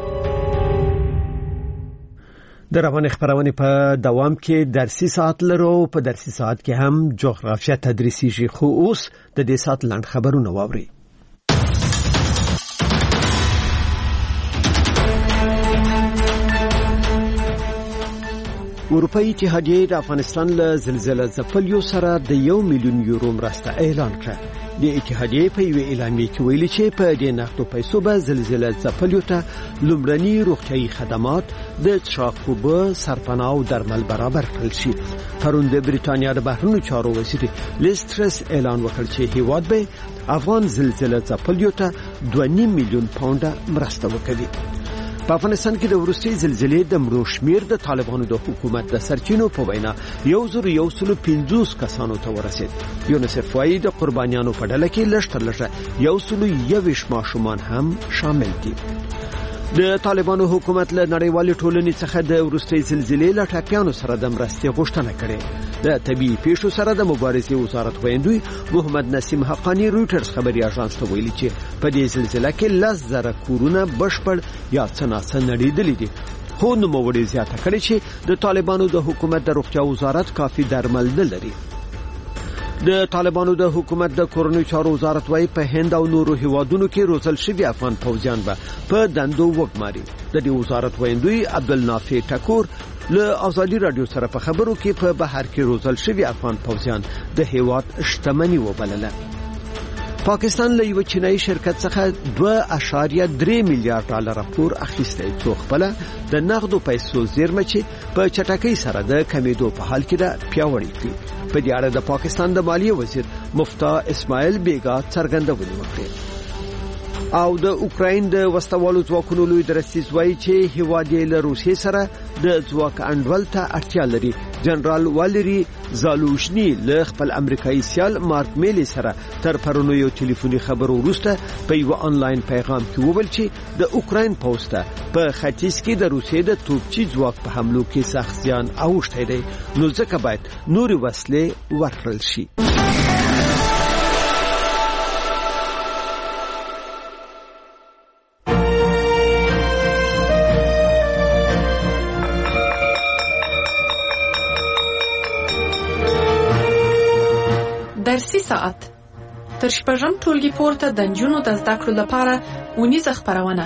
د رواني خبرونه په دوام کې درسي ساعت لرو. په درسي ساعت کې هم جغرافیه تدریسي خو اوس د دې ساعت لاند خبرونه واوري. اروپאי اتحادیه د افغانستان له زلزلې ځپلیو سره د یو میلیون یورو مرسته اعلان کړه. د اتحادیه په یو اعلامیه کې ویلي چې په دې نقدو پیسو به زلزلې ځپلیو ته لومړني روغتيایي خدمات د څښاک اوبه، سرپناه او درمل برابر کړل شي. پرون د بریټانیا د بهرنیو چارو وزیر لیسترس اعلان وکړ چې هیواد به افغان زلزلې ځپلیو ته دوه نیم میلیون پاونډ مرسته وکړي. په افغانستان کې د ورستي زلزلې د مړو شمیر د طالبانو د حکومت د سرچینو په وینا یو زر یو سل پنځوس کسانو ته ورسید. یونیسف وايي د قربانیانو په ډله کې لږ تر لږه یو سل یوویشت ماشومان هم شامل دي. د طالبانو حکومت له نړیوالې ټولنې څخه د ورستي زلزلې له ټاپیانو سره د مرستې غوښتنه کړې. د طبيعي پیښو سره د مبارزې وزارت ویندوی محمد نسیم حقانی رويټرز خبري اژانس ته ویلي چې په دې زلزلې کې لس زره کورونه بشپړ یا څنګه نړیدلې دي. خو نو موړي زیاته کړي چې د طالبانو د حکومت د روغتیا وزارت کافي درمل نه لري. د طالبانو د حکومت د کورنیو چارو وزارت وايي په هند او نورو هیوادونو کې روزل شوی افغان فوجیان به په دندو وګماري. د دې وزارت ویندوی عبدالنافع ټکور له ازادي رادیو سره په خبرو کې په بهر کې روزل شوی افغان فوجیان د هیواد شتمنۍ وبلله. پاکستان له یو چینایي شرکت څخه دوه اعشاریه درې میلیارډ ډالر پور اخیستی چې خپل د نقدو پیسو زیرمه چې په چټکۍ سره د کمیدو په حال کې ده پیاوړی کړي. په دې اړه د پاکستان د مالیې وزیر مفتاح اسماعیل بیگا څرګندونه وکړه. او د اوکراین د وسوالو ځواکونو لوی درسیز وایي چې هیواد یې له روسیې سره د ځواک انډول ته اړتیا لري. جنرال والری زالوشنی له خپل امریکایي سیال مارک میلی سره تر پرونو یو ټلیفوني خبرو وروسته په یو آنلاین پیغام کې وویل چې د اوکراین پوسټه په ختیځ کې د روسیې د توپچي ځواک په حملو کې سخت زیان اوښتی دی، نو ځکه باید نورې وسلې ورکړل شي. درسي ساعت تر شپږم ټولګي پورته د نجونو د زده کړو لپاره اونیزه خپرونه.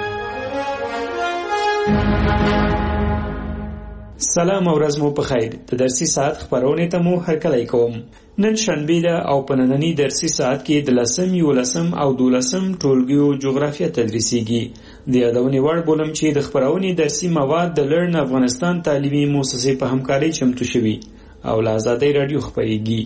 سلام او ورځ مو په خیر. د درسي ساعت خبرونه ته مو هرکلی کوم. نن شنبه ده او په نننی درسي ساعت کې د لسم، یولسم او دولسم ټولګیو جغرافیه تدریسیږي. د یادونې وړ بولم چې د خبرونې درسي مواد د لرن افغانستان تعلیمي مؤسسې په همکارۍ چمتو شوي او له آزادۍ رادیو خپرېږي.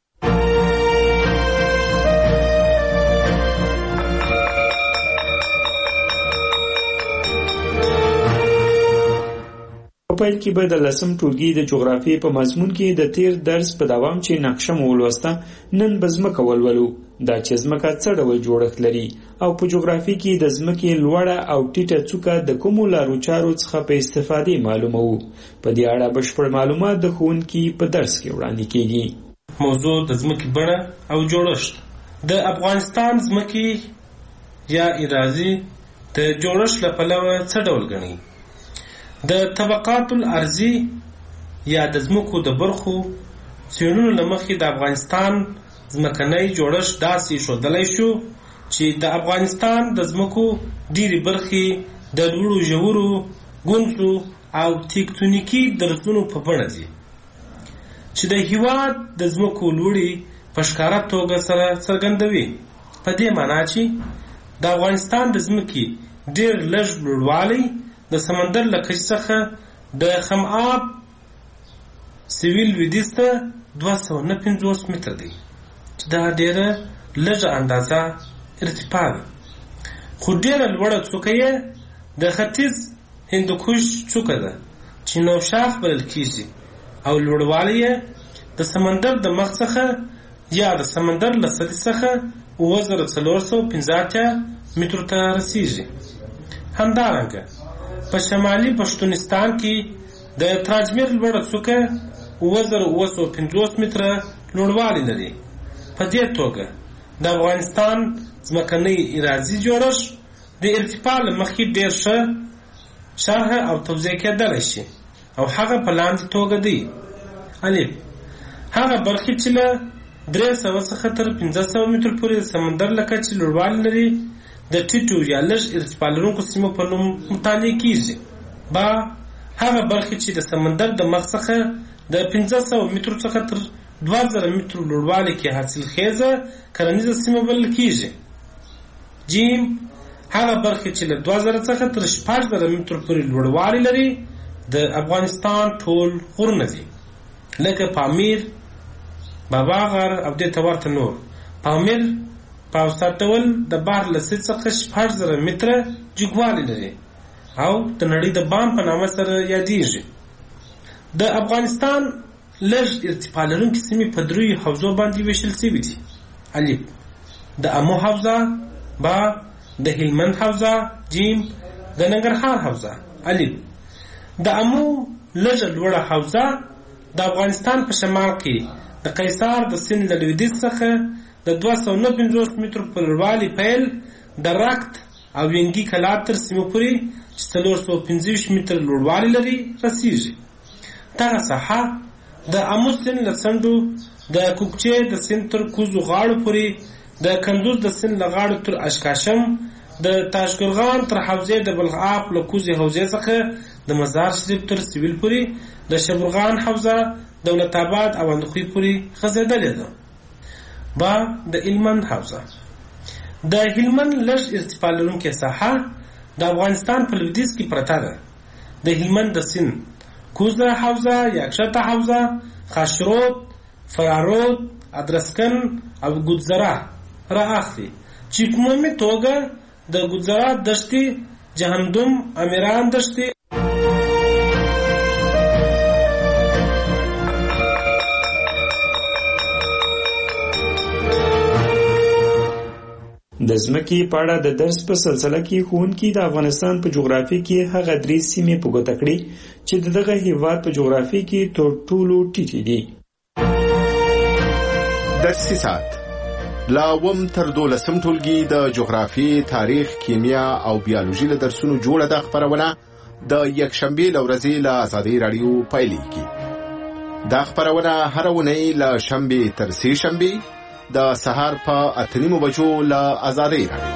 په پیل کې به د لسم ټولګي د جغرافیې په مضمون کې د تیر درس په دوام چې نقشه مو ولوسته، نن به ځمکه ولولو. دا چې ځمکه څه ډول جوړښت لري او په جغرافي کې د ځمکې لوړه او ټیټه څوکه د کومو لارو چارو څخه په استفادې معلوموو. په دې اړه بشپړ معلومات د ښوونکي په درس کې وړاندې کیږي. موضوع د ځمکې بڼه او جوړښت. د افغانستان ځمکې یا اراضي د جوړښت له پلوه څه ډول ګڼي؟ د طبقات الارضی یا د ځمکو د برخو څېړنو له مخې د افغانستان ځمکنی جوړښت داسې ښودلی شو چې د افغانستان د ځمکو ډېرې برخې د لوړو ژورو ګونځو او تکتونیکي درزونو په بڼه دي چې د هېواد د ځمکو لوړې په ښکاره توګه سره څرګندوي. په دې معنا چې د افغانستان د ځمکې ډېر لږ لوړوالی د سمندر له کچې څخه د خماب سویل لویدیځ ته دوه سوه نه پنځوس متره دی چې دا ډېره لږه اندازه ارتفاع ده. خو ډېره لوړه څوکه یې د ختیځ هندوکش څوکه ده چې نوشاخ بلل کېږي او لوړوالی د سمندر د مخ څخه یا د سمندر له سطحې څخه اووه زره څلور سوه پنځه اتیا مترو ته رسیږي. همدارنګه په شمالي پښتونستان کې د تراجمیر لوړه څوکه اووه زره اووه سوه پنځوس متره لوړوالی لري. په دې توګه د افغانستان ځمکنی ارضي جوړښت د ارتفاع له مخې ډېر ښه شرح او توضیح کېدلی شي او هغه په لاندې توګه دی: الف هغه برخې چې له درې سوه څخه تر پنځه سوه مترو پورې د سمندر له کچې لوړوالی لري د ټیټو یا لږ ارتفاع لرونکو سیمو په نوم مطالعه کیږي. با هغه برخې چې د سمندر د مخ څخه د پنځه سوه مترو څخه تر دوه زره مترو لوړوالي کې حاصلخیزه کرنیزه سیمه بلل کیږي. جیم هغه برخې چې له دوه زره څخه تر شپږ زره مترو پورې لوړوالی لري د افغانستان ټول غرونه دي، لکه پامیر، بابا غر او دې ته ورته نور. پامیر په اوسط ډول د بحر له سطحې څخه شپږ زره متره جګوالی لري او د نړۍ د بام په نامه سره یادیږي. د افغانستان لږ ارتفاع لرونکي سیمې په دریو حوزو باندې ویشل شوي دي: الف د امو حوزه، با د هلمند حوزه، جیم د ننګرهار حوزه. الف د امو لږه لوړه حوزه د افغانستان په شمال کې د قیصار د سیند له لویدیځ څخه د دوه سوه نهه پنځوس مترو په لوړوالي پیل د رکت او ینګي کلات تر سیمو پورې چې څلور سوه پنځه ویشت متره لوړوالی لري رسیږي. دغه ساحه د امو سیند له څنډو د کوکچې د سیند تر کوزو غاړو پورې، د کندوز د سیند له غاړو تر اشکاشم، د تاشقرغان تر حوزې د بلخاب له کوزې حوزې څخه د مزار شریف تر سویل پورې، د شبرغان حوزه دولت آباد او اندخوی پورې غځېدلې ده. با د هلمند حوزه د هلمند لږ ارتفاع لرونکې ساحه د افغانستان په لویدیځ کې پرته ده. د هلمند د سیند کوزه حوزه، یاکشته حوزه، خاشرود، فرارود، ادرسکن او ګوزرا را اخلي چې په عمومي توګه د ګوزرا دشتي، جهنم، امیران دشتي د ځمکې په اړه د درس په سلسله کې ښوونکي د افغانستان په جغرافیه کې هغه درې سیمې په ګوته کړې چې د دغه هیواد په جغرافیه کې تر ټولو ټیټې دي. درسي ساعت لا اووم تر دولسم ټولګي د جغرافیې، تاریخ، کیمیا او بیولوژي له درسونو جوړه ده خپرونه د یکشنبې له ورځې له ازادۍ راډیو پیلېږي. دا خپرونه هره اونۍ له شنبې تر سې شنبې د سهار په اته نیمو بجو له ازادۍ راډیو.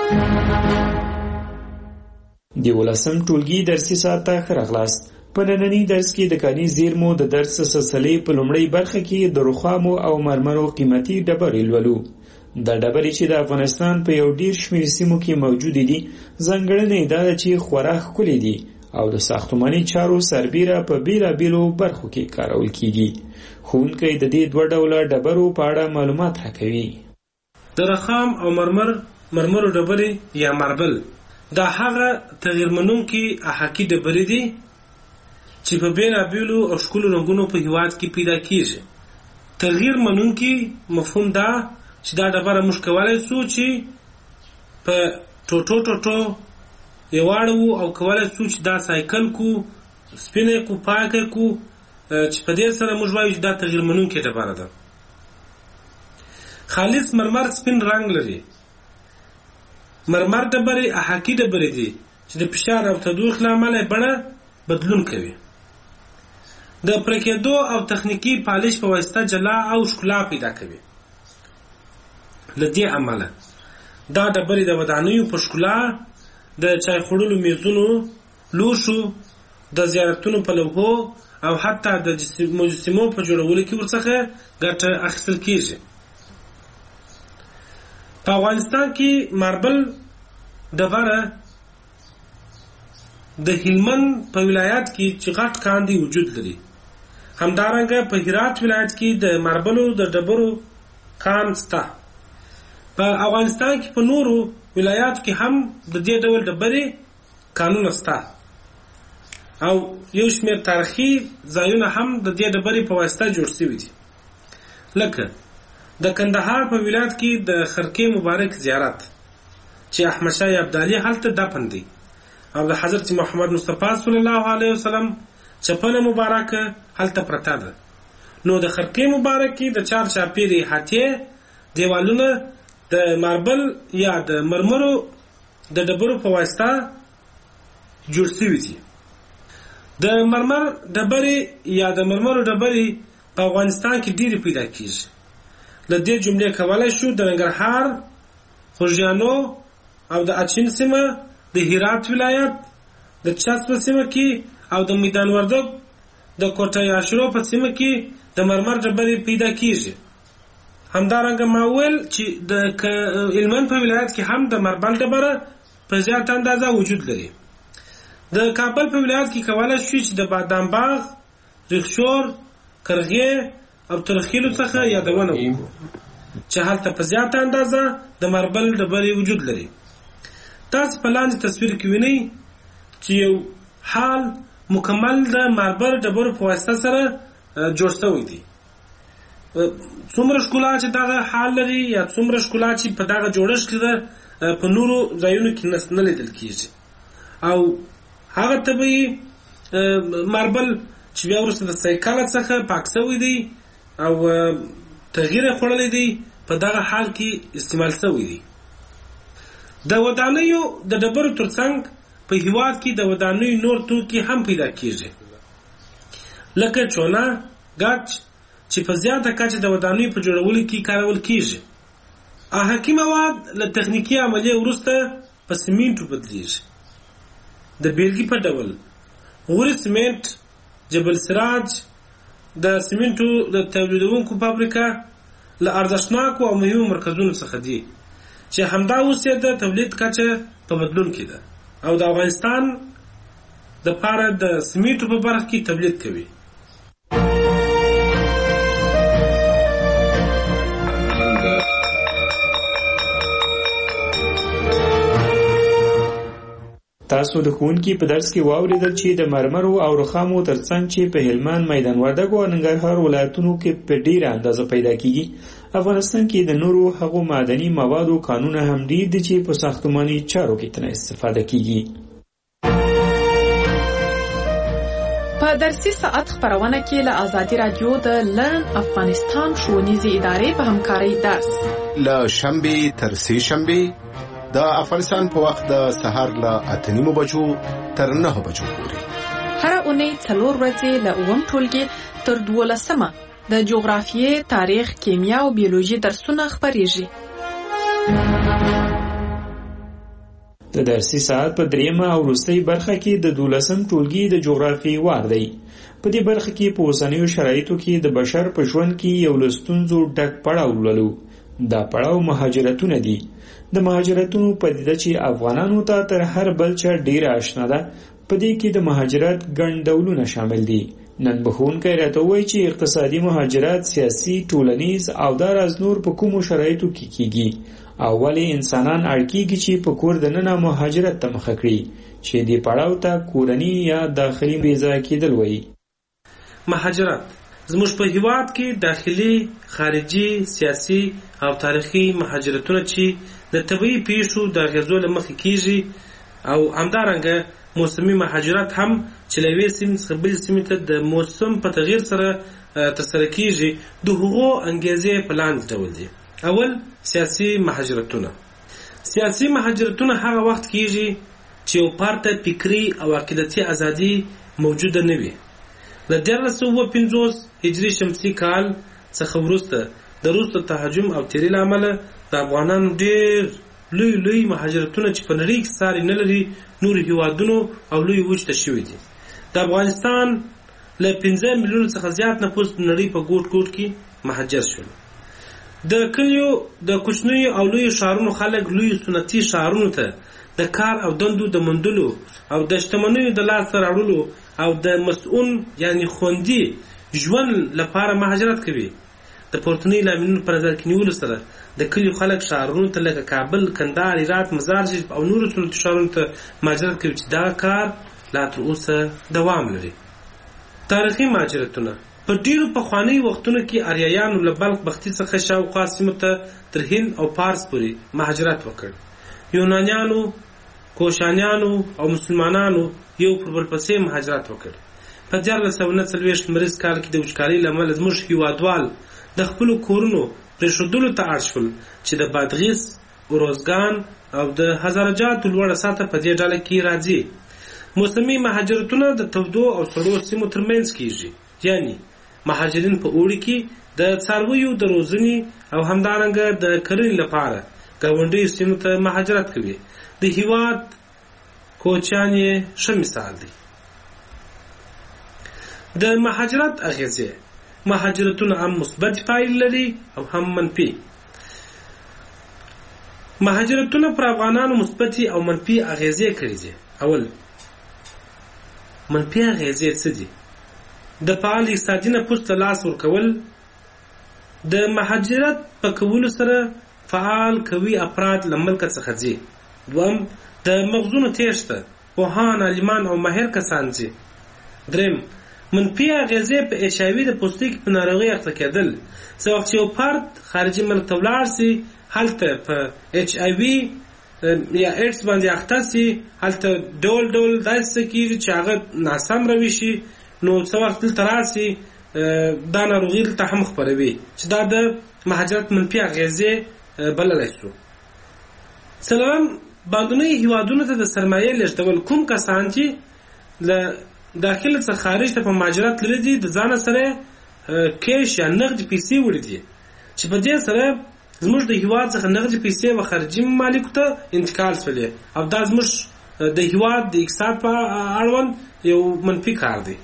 د ولسم ټولګي درسي ساعت ته ښه راغلاست. په ننني درس کې د کاني زیرمو د درس سلسلې په لومړۍ برخه کې د رخامو او مرمرو قیمتي ډبرې لولو. دا ډبرې چې د افغانستان په یو ډیر شمېر سیمو کې موجودې دي، ځانګړنه یې دا ده چې خورا ښکلې دي او د ساختماني چارو سربیره په بیلابیلو برخو کې کارول کیږي. ښوونکی د دې دوه ډوله ډبرو په اړه معلومات راکوي. د رخام او مرمر مرمرو ډبرې یا ماربل دا هغه تغیر منونکي احاقي ډبرې دي چې په بیلابیلو او ښکلو رنګونو په هیواد کې پیدا کیږي. تغیر منونکي مفهوم دا چې دا ډبره موږ کولی شو چې په ټوټو ټوټو یې واړوو او کولی شو چې دا سایکل کو، سپینه کو، پاکه کو، چې په دې سره موږ وایو چې دا تغیر منونکې ډبره ده. خالص مرمر سپین رنګ لري. مرمر ډبرې احاقي ډبرې دي چې د فشار او تودوخې له امله بڼه بدلون کوي. د پرکېدو او تخنیکي پالش په واسطه جلا او ښکلا پیدا کوي. له دې امله دا ډبرې د ودانیو په ښکلا، د چای خوړلو میزونو، لوښو، د زیارتونو په لوحو او حتی د مجسمو په جوړولو کې ورڅخه ګټه اخیستل کیږي. په افغانستان کې ماربل ډبره د هلمند په ولایت کې چې غټ کان دی وجود لري. همدارنګه په هرات ولایت کې د ماربلو د ډبرو کان شته. په افغانستان کې په نورو ولایاتو کې هم د دې ډول ډبرې کانونه شته. او یو شمېر تاریخي ځایونه هم د دې ډبرې په واسطه جوړ شوي دي. لکه د کندهار په ولایت کې د خرقې مبارک زیارت چې احمد شاه ابدالي هلته دفن دی، او د حضرت محمد مصطفی صلی الله علیه وسلم چپنه مبارکه هلته پرته ده. نو د خرقې مبارک کې د چار چاپیرې هاتیې دیوالونه د ماربل یا د مرمرو د ډبرو په واسطه جوړ شوي دي. د مرمر ډبرې یا د مرمرو ډبرې په افغانستان کې ډېرې پیدا کیږي. له دې جملې کولی شو د ننګرهار، خوږیانو او د اچین سیمه، د هرات ولایت د چسب سیمه کې او د میدان وردګ د کوټه عاشورو په سیمه کې د مرمر ډبرې پیدا کیږي. همدارنګه ما ویل چې د هلمند په ولایت کې هم د مربل ډبره په زیات اندازه وجود لري. د کابل په ولایت کې کولی شو چې د بادام باغ، ریخشور، کرغې او ترخیلو څخه یادونه وکړو چې هلته په زیاته اندازه د مربل ډبرې وجود لري. تاسو په لاندې تصویر کې وینئ چې یو حال مکمل د مربل ډبرو په واسطه سره جوړ شوی دی. څومره ښکلا چې دغه حال لري یا څومره ښکلا چې په دغه جوړښت کې ده په نورو ځایونو کې نه لیدل کېږي. او هغه طبیعي مربل چې بیا وروسته د سایکله څخه پاک شوی دی او تغییر یې خوړلی دی په دغه حال کې استعمال شوی دی. د ودانیو د ډبرو ترڅنګ په هیواد کې د ودانیو نور توکي هم پیدا کېږي، لکه چونه، ګچ چې په زیاته کچه د ودانیو په جوړولو کې کارول کېږي. آهکي مواد له تخنیکي عملیې وروسته په سیمنټو بدلیږي. د بیلګې په ډول غوري سیمنټ، جبل سراج د سیمنټو د تولیدونکو فابریکه له ارزښتناکو او مهمو مرکزونو څخه دي چې همدا اوس یې د تولید کچه په بدلون کې ده او د افغانستان د پاره د سیمنټو په برخه کې تولید کوي. تاسو د ښوونکي په درس کې واورېدل چې د مرمرو او رخامو ترڅنګ چې په هلمند، میدان وردګ او ننګرهار ولایتونو کې په ډېره اندازه پیدا کیږي، افغانستان کې د نورو هغو معدني موادو کانونه هم ډېر دي چې په ساختماني چارو کې ترې استفاده کیږي. په درسي ساعت خبرونه کې له آزادي رادیو د لرن افغانستان ښوونیزې ادارې په همکارۍ درس له شنبې تر سې شنبې د افغانستان په وخت د سهار له اته نیمو بجو تر نهه بجو پورې، هره اونۍ څلور ورځې له اووم ټولګي تر دولسمه د جغرافیې، تاریخ، کیمیا او بیولوژي درسونه خپریږي. د درسي ساعت په دریمه او وروستۍ برخه کې د دولسم ټولګي د جغرافیې وار دی. په دې برخه کې په اوسنیو شرایطو کې د بشر په ژوند کې یو له ستونزو ډک پړاو لولو. دا پړاو مهاجرتونه دي. د مهاجرتونو پدیده چې افغانانو ته تر هر بل چا ډیره آشنا ده، په دې کې د مهاجرت ګڼ ډولونه شامل دي. نن به ښوونکی راته ووایي چې اقتصادي مهاجرت، سیاسي، ټولنیز او داراز نور په کومو شرایطو کې کیږي او ولې انسانان اړ کیږي چې په کور دننه مهاجرت ته مخه کړي چې دې پړاو ته کورني یا داخلي ویزا کېدل وایي. مهاجرت زموږ په هیواد کې داخلي، خارجي، سیاسي او تاریخي مهاجرتونه چې د طبیعي پیښو د اغیزو له مخې کیږي او همدارنګه موسمي مهاجرت هم چې له یوې سیمې څخه بلې سیمې ته د موسم په تغییر سره ترسره کیږي. د هغو انګیزې په لاندې ډول دي. اول، سیاسي مهاجرتونه. سیاسي مهاجرتونه هغه وخت کیږي چې یو پارته فکري او عقیدتي ازادي موجوده نه وي. له دیارلس سوه پنځوس هجري شمسي کال څخه وروسته د روس د تهاجم او تیري له امله د افغانانو ډېر لوی لوی مهاجرتونه چې په نړۍ کې ساری نه لري نورو هیوادونو او لوی وچ ته شوي دي. د افغانستان له پنځه میلیونو څخه زیات نفوس د نړۍ په ګوټ ګوټ کې مهاجر شول. د کلیو د کوچنیو او لوی ښارونو خلک لوی سنتي ښارونو ته د کار او دندو د موندلو او د شتمنیو د لاسته راوړلو او د مسؤون یعنی خوندي ژوند لپاره مهاجرت کوي. د پورتنۍ لاملونو په نظر کې نیولو سره د کلیو خلک ښارونو ته لکه کابل، کندهار، هرات، مزار شریف او نورو سنتي ښارونو ته مهاجرت کوي چې دا کار لا تر اوسه دوام لري. تاریخي مهاجرتونه په ډیرو پخواني وختونو کې اریایانو له بلخ بختي څخه شاوخوا سیمو ته تر هند او پارس پورې مهاجرت وکړ. یونانیانو، کوشانیانو او مسلمانانو یو پر بل پسې مهاجرت وکړ. په دیارلس سوه نهه څلوېښت لمریز کال کې د وچکالۍ له امله زموږ هېوادوال د خپلو کورونو پرېښودلو ته اړ شول چې د بادغیس، اروزګان او د هزارجاتو لوړه سطحه په دې ډله کې راځي. موسمي مهاجرتونه د تودو او سړو سیمو ترمنځ کیږي، یعنی مهاجرین په اوړي کې د څارویو د روزنې او همدارنګه د کرنې لپاره ګاونډیو سیمو ته مهاجرت کوي. د هېواد کوچیان یې ښه مثال دی. د مهاجرت اغیزې: مهاجرتونه هم مثبت پایلې لري او هم منفي. مهاجرتونه پر افغانانو مثبتې او منفي اغیزې کړي دي. اول، منفي اغیزې څه دي؟ د فعال اقتصادي نفوذ ته لاس ورکول. د مهاجرت په کولو سره فعال قوي افراد له ملکه څخه ځي. دوم، د مغزونو تېښته، پوهان، عالمان او ماهر کسان ځي. دریم، منفي اغیزې په ایچ آی وي د پوستکي په ناروغۍ اخته کېدل. څه وخت چې یو فرد خارجي ملک ته ولاړ سي، هلته په ایچ آی وي یا ایډز باندې اخته سي، هلته ډول ډول داسې څه کېږي چې هغه ناسم روي شي، نو څه وخت دلته راسي دا ناروغي دلته هم خپروي، چې دا د مهاجرت منفي اغیزې بللی شو. څلورم، بهرنیو هېوادونو ته د سرمایې لېږدول. کوم کسان چې له داخله څخه خارج ته په مهاجرت لري دي، د ځانه سره کیش یا نغدي پیسې وړي دي، چې په دې سره زموږ د هېواد څخه نغدي پیسې و خارجي ممالکو ته انتقال شولې، او دا زموږ د هېواد د اقتصاد په اړوند یو منفي کار دی.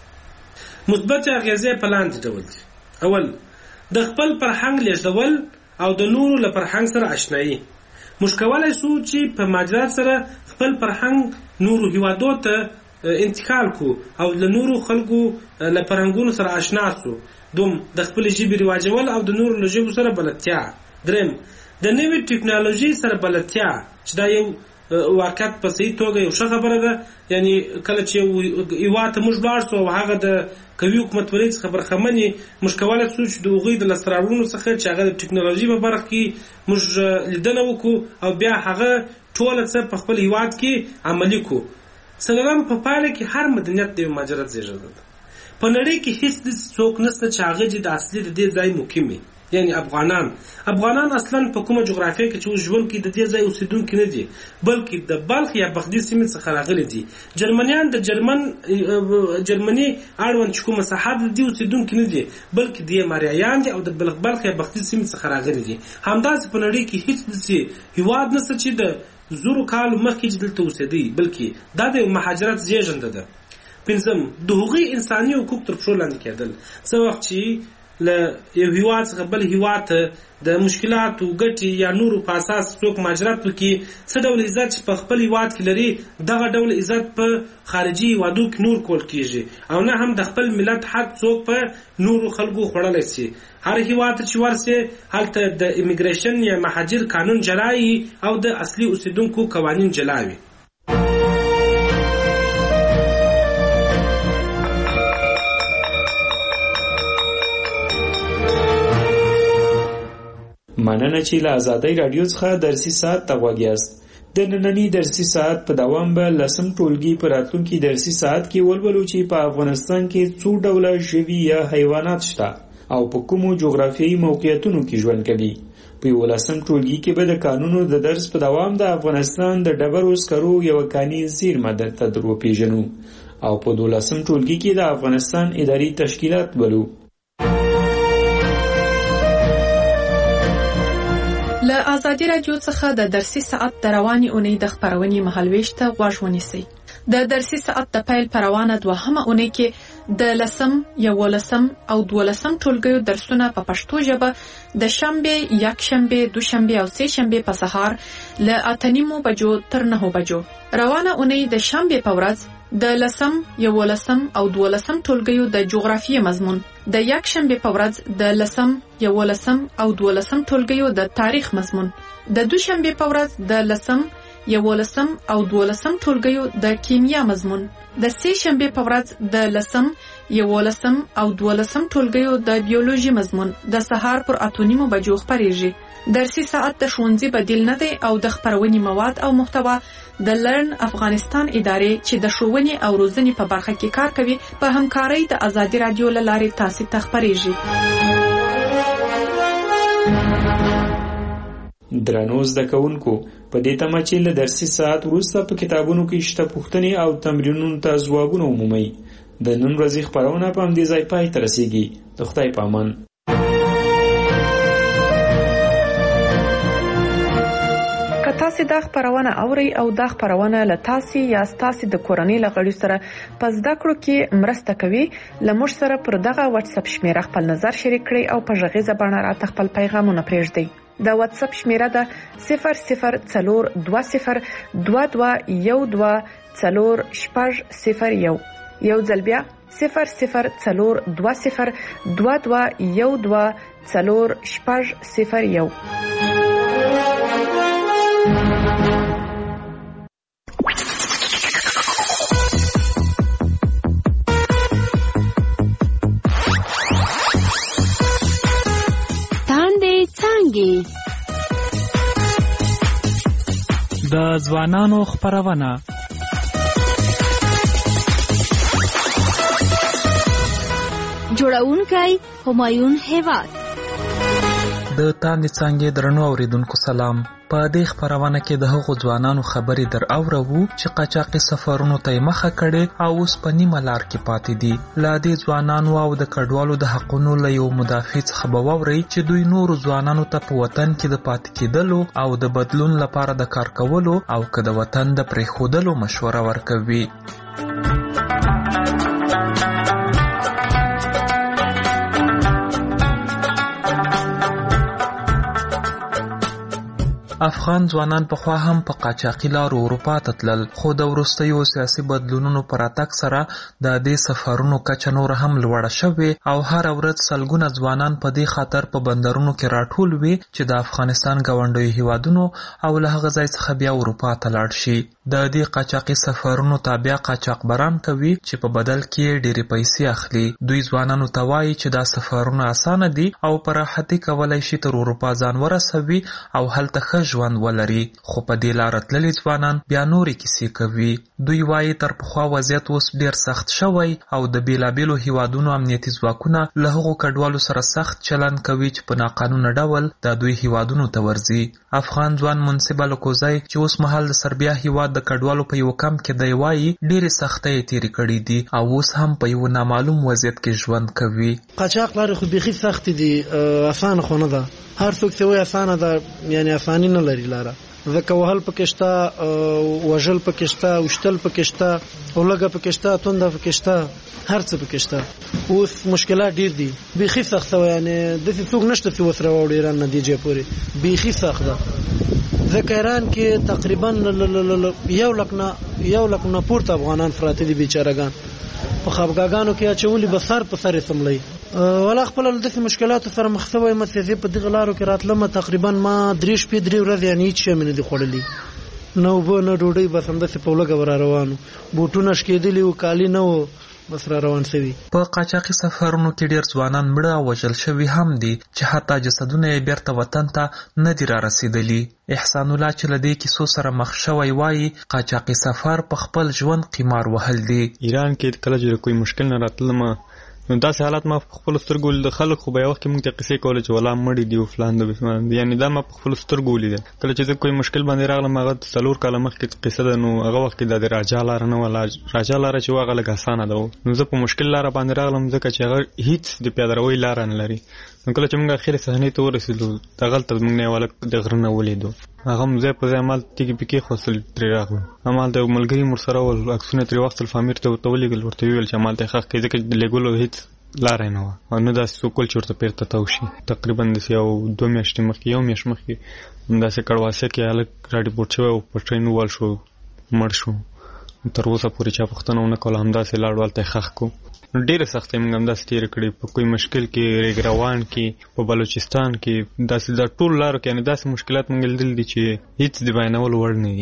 مثبت اغیزې په لاندې ډول دي. اول، د خپل فرهنګ لېږدول او د نورو له فرهنګ سره آشنایي. موږ کولی شو چې په مهاجرت سره خپل فرهنګ نورو هېوادو ته انتقال کو او له نورو خلکو له فرهنګونو سره آشنا شو. دوم، د خپلې ژبې رواجول او د نورو له ژبو سره بلدتیا. دریم، د نوې ټکنالوژي سره بلدتیا، چې دا یو واقعیت په صحیح توګه یو ښه خبره ده. یعنی کله چې هېواد ته موږ لاړ شو او هغه د قوي حکومتولۍ څخه برخمن یې، موږ کولی شو چې د هغوی د لاسته راوړنو څخه چې هغه د ټکنالوژي په برخه کې موږ لیدنه وکړو او بیا هغه ټوله څه په خپل هېواد کې عملي کړو. څلورم، په پایله کې هر مدنیت د یو مهاجرت زېږنده ده. په نړۍ کې هیڅ داسې څوک نشته چې هغه چې د اصلي د دې ځای مقیم وي، یعنی افغانان. افغانان اصلا په کومه جغرافیه کې چې اوس ژوند کوي د دې ځای اوسېدونکي نه دي، بلکې د بلخ یا بختي سیمې څخه راغلي دي. جرمنیان د جرمن جرمني اړوند چې کومه ساحه د دې اوسېدونکي نه دي، بلکې د ماریایان دي او د بلخ بلخ یا بختي سیمې څخه راغلي دي. همداسې په نړۍ کې هیڅ داسې هېواد نشته چې د زرو کالو مخکې چې دلته اوسېدی، بلکې دا د یو مهاجرت زېږنده ده. پنځم، د هغوی انساني حقوق تر پښو لاندې کېدل. څه وخت چې له یو هېواد څخه بل هېواد ته د مشکلاتو، ګټې یا نورو په اساس څوک مهاجرت وکړي، څه ډول عزت چې په خپل هېواد کې لري، دغه ډول عزت په خارجي هېوادو کې نور کول کېږي، او نه هم د خپل ملت حق څوک په نورو خلکو خوړلی شي. هر هېواد ته چې ورسې، هلته د امیګریشن یا مهاجر قانون جلا وي او د اصلي اوسېدونکو قوانین جلا وي. مننه چې له ازادۍ راډیو څخه درسي ساعت ته غوږ یاست. د ننني درسي ساعت په دوام به لسم ټولګي په راتلونکي درسي ساعت کې ولولو چې په افغانستان کې څو ډوله ژوي یا حیوانات شته او په کومو جغرافیایي موقعیتونو کې ژوند کوي. په یولسم ټولګي کې به د قانونو د درس په دوام د افغانستان د ډبرو سکرو یوه کاني زیرمه درته در وپېژنو او په دولسم ټولګي کې د افغانستان اداري تشکیلات ولو. له ازادي راډیو څخه د درسي ساعت د روانې اونۍ د خپرونې مهالویش ته غوږ ونیسئ. د درسي ساعت د پیل په روانه دوهمه اونۍ کې د لسم، یولسم او دولسم ټولګیو درسونه په پښتو ژبه د شنبې، یکشنبې، دوشنبې او سه شنبې په سهار له اته نیمو بجو تر نهو بجو. روانه اونۍ د شنبې په ورځ د لسم، یولسم او دولسم ټولګیو د جغرافیې مضمون، د یکشنبې په ورځ د لسم، یولسم او دولسم ټولګیو د تاریخ مضمون، د دوشنبې په ورځ د لسم، یولسم او دولسم ټولګیو د کیمیا مضمون، د سه شنبه په ورځ د لسم، یولسم او دولسم ټولګیو د بیولوژي مضمون د سهار پر اتونیمو بجو خبرېږي. درسي ساعت د ښوونځي بدیل نه دی او د خپرونې مواد او محتوا د لرن افغانستان ادارې چې د ښوونې او روزنې په برخه کې کار کوي په همکارۍ د ازادي رادیو له لارې تاسو ته خبرېږي. درنو زده کوونکو، په دې تمه چې له درسي ساعت وروسته په کتابونو کې شته پوښتنې او تمرینونو ته ځوابونه ومومئ. د نن ورځې خپرونه په همدې ځای پای ته رسیږي. د خدای په امان. که تاسو دا خپرونه اورئ او دا خپرونه له تاسو یا تاسو د کورنۍ له غړي سره په زده کړو کې مرسته کوي، له موږ سره پر دغه واتس اپ شمیره خپل نظر شریک کړئ او په غږیزه بڼه راته خپل پیغامونه پرېږدئ. د واتس اپ شمیره ده صفر صفر څلور دوه صفر دوه دوه یو دوه څلور شپږ صفر یو. یو ځل بیا صفر صفر څلور دوه صفر دوه دوه یو دوه څلور شپږ صفر یو. د ځوانانو خپرونه جوړونکی همایون هیواد. د تاندې څانګې درنو اوریدونکو سلام. په دې خپرونه کې د هغو ځوانانو خبرې در اورو چې قاچاقي سفرونو ته مخه کړي او اوس په نیمه لار کې پاتې دي. لا دې ځوانانو او د کډوالو د حقونو له یو مدافع څخه به واورئ چې دوی نورو ځوانانو ته په وطن کې د پاتې کېدلو او د بدلون لپاره د کار کولو او که د وطن د پرېښودلو مشوره ورکوي. افغان ځوانان پخوا هم په قاچاقي لارو اروپا ته تلل، خو د وروستیو سیاسي بدلونونو په راتګ سره د دې سفرونو کچه نور هم لوړه شوې او هر ورځ سلګونه ځوانان په دې خاطر په بندرونو کې راټول وي چې د افغانستان ګاونډیو هیوادونو او له هغه ځای څخه بیا اروپا ته لاړ شي. د دې قاچاقي سفرونو تابع قاچاقبران کوي چې په بدل کې ډېرې پیسې اخلي. دوی ځوانانو ته وایي چې دا سفرونه اسانه دي او په راحتۍ کولی شي تر اروپا ځان ورسوي او هلته ښه ژوند ولري. خو په دې لاره تللي ځوانان بیا نورې کیسې کوي. دوی وایي تر پخوا وضعیت اوس ډېر سخت شوی او د بېلابېلو هیوادونو امنیتي ځواکونه له هغو کډوالو سره سخت چلند کوي چې په ناقانونه ډول د دوی هیوادونو ته ورځي. افغان ځوان منصب الکوزی چې اوس مهال د سربیا هیواد د کډوالو په یو کمپ کې دی وایي ډېرې سختۍ یې تېرې کړي دي او اوس هم په یو نامعلوم وضعیت کې ژوند کوي. قاچاق لارې خو بیخي سختې دي، اسانه خو نه ده. هر څوک چې وایي اسانه ده، یعنی اساني نه لري لاره. ځکه وهل پکې شته، وژل پکې شته، وشتل پکې شته، اولګه پکې شته، تونده پکې شته، هر څه پکې شته. اوس مشکلات ډېر دي، بیخي سخت وي. یعنی داسې څوک نشته چې وسره وړي ایران نتیجه پورې بیخي سخت ده. ځکه ایران کې تقریبا یو لک نه یو لک نه پورته افغانان پراته دي بیچارهګان. په خپګاګانو کې اچولي به سر په سر سملي. ولا خپل داسې مشکلاتو سره مخ شوی یم چې په دغه لارو کې راتلم. تقریبا ما درې شپې درې ورځې یعنې هېڅ شی مې نه دي خوړلي، نه اوبه نه ډوډۍ، بس همداسې په لږه را روانو. بوټونه شکېدلي وو، کالي نه وو، بس را روان شوي. په قاچاقي سفرونو کې ډېر ځوانان مړه او وژل شوي هم دي چې حتی جسدونه یې بیرته وطن ته نه دي را رسېدلي. احسان الله چې له دې کیسو سره مخ شوی وایي قاچاقي سفر په خپل ژوند قمار وهل دي. ایران کې کله چې کوئی مشکل نه راتلم نو داسې حالات ما په خپل سترګو ولید. خلک خو به یو وخت کې موږ ته قصې کولې چې والله مړي دي او فلان د بسمان، یعنی دا ما په خپل سترګو ولیدل. کله چې زه کوئی مشکل باندې راغلم، هغه څلور کاله مخکې قصه ده، نو هغه وخت کې د راجا لاره نه وه. راجا لاره چې وه هغه لږ اسانه ده، نو زه په مشکل لاره باندې راغلم ځکه چې هغه هیڅ د پیاده روۍ لاره نه لري. نو کله چې موږ اخرې صحنې ته ورسېدو، دغلته موږ نه یو هلک د غره نه ولیدو. هغه هم ځای په ځای همالته تیږې پیکې خوستل ترې راغلو. همالته یو ملګري مور سره ول، عکسونه ترې واخیستل، فامیر ته ورته ولېږل، ورته ویې ویل چې همالته یې ښخ کړئ ځکه د لېږلو هېڅ لاره یې نه وه او نه داسې څوک ول چې ورته بېرته تاو شي. تقریبا داسې یو دوه میاشتې مخکې یو میاشت مخکې همداسې کړواسیه کې هلک راډیپورټ شوی او په ټرین ووال شو، مړ شو. تر اوسه پورې چا پوښتنه ونه کوله، همداسې لاړو، هلته یې ښخ کړو. نو ډېرې سختۍ موږ همداسې تېرې کړې. په کوی مشکل کې، ریګ روان کې، په بلوچستان کې، داسې د ټولو لارو کې یعنې داسې مشکلات موږ لیدلي دي چې هېڅ د بیانولو وړ نه دي.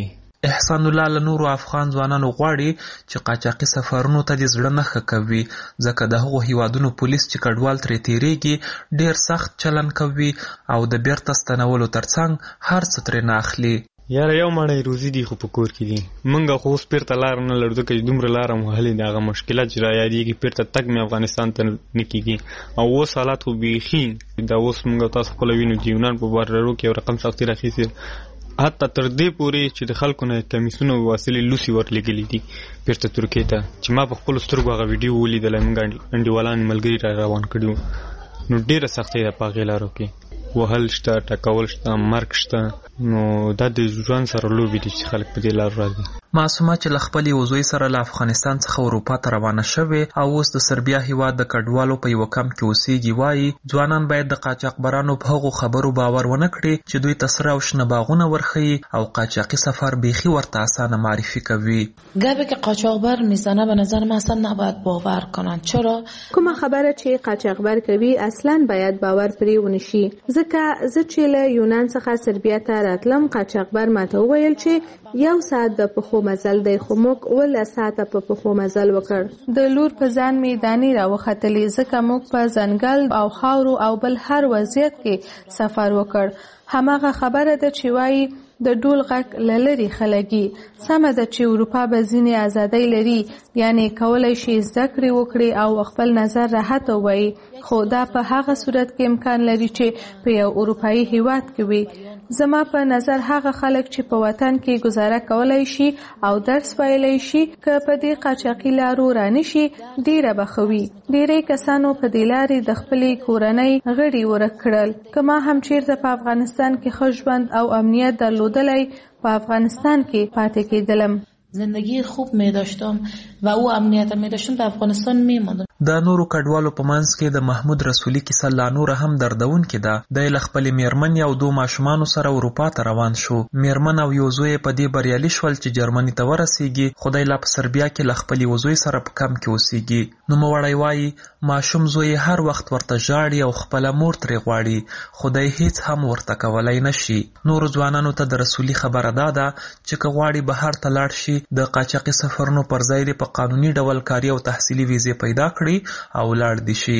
احسان الله له نورو افغان ځوانانو غواړي چې قاچاقي سفرونو ته د زړه نه ښه کوي، ځکه د هغو هیوادونو پولیس چې کډوال ترې تیریږي ډیر سخت چلن کوي او د بیرته ستنولو ترڅنګ هر څه ترې نه اخلي. یاره یو مړی روزي دی خو په کور کې دي، مونږ خو اوس بیرته لار نه لرو ځکه چې دومره لاره مو وهلې د هغه مشکلات چې رایادېږي بیرته تګ مې افغانستان ته نه کېږي او اوس حالات خو بیخي دا اوس مونږ تاسو خپله وینو چې یونان په بارډرو کې یو رقم سختي راخیستې، حتی تر دې پورې چې د خلکو نه کمیسونو وسیلې لوسي ورلېږلي دي بیرته ترکیې ته، چې ما په خپلو سترګو هغه ویډیو ولیدله، مونږ انډیوالان ملګري را روان کړي وو. نو ډېره سختۍ ده په هغې لارو کې، وهل شته، ټکول شته، مرګ شته. نو دا د ژوند سره لوبې دي چې خلک په دې لار راځي. معصومه چې له خپل یو زوی سره له افغانستان څخه اروپا ته روانه شوې او اوس د سربیا هیواد د کډوالو په یو کمپ کې اوسېږي، وایي ځوانان باید د قاچاقبرانو په هغو خبرو باور ونه کړي چې دوی ته سره او شنه باغونه ورښیي او قاچاقي سفر بیخي ورته اسانه معرفی کوي. گپی که قاچاقبر میزنه به نظر من اصلا نباید باور کنن. چرا؟ کومه خبره چې قاچاقبر کوي اصلا باید باور پرې ونشي، ځکه زه چې له یونان څخه سربیا ته راتلم قاچاقبر ماته وویل چې یو ساعت د پخو مزل دی، خو موږ اوله ساعته په پخو مزل وکړ. د لور په ځان مې دانې راوختلې ځکه موږ په ځنګل او خاورو او بل هر وضعیت کې سفر وکړ. هماغه خبره ده چې وایي د ډول غږ له لرې خلګي، سمه ده چې اروپا به ځینې ازادۍ لري، یعنی کولی شي زده کړې وکړي او خپل نظر راحت ووایي، خو دا په هغه صورت کې امکان لري چې په یو اروپایي هیواد کې وي. زما په نظر هغه خلک چې په وطن کې گزاره کولای شي او درس ویلی شي که په دې قاچاقي لارو رانشي ډیره بخوي. ډیری کسانو په دې لارې د خپلې کورنۍ غړي ورک کړل. که ما هم چیرته په افغانستان کې ښه ژوند او امنیت درلودلی په افغانستان کې پاتې کېدلم. زندگی خوب می داشتم و او امنیت می داشتم در افغانستان می ماندم. د نورو کډوالو په منځ کې د محمود رسولي کیسه لا نور هم دردونکې ده. د له خپلې میرمن او دوه ماشومانو سره اروپا ته روان شو. میرمن او یو زوی په دې بریالي شول چې جرمني ته ورسیږي، خو دی لا په سربیا کې له خپل یو زوی سره په کمپ کې اوسیږي. نوموړی وایي ماشوم زوی هر وخت ورته ژاړي او خپله مور ترې غواړي، خو دی هیڅ هم ورته کولی نشي. نورو ځوانانو ته د رسولي خبره دا ده چې که غواړي بهر ته لاړ شي د قاچاقي سفرونو پر ځای په قانوني ډول کاري او تحصیلي ویزې پیدا کړي او لاړ دي شي.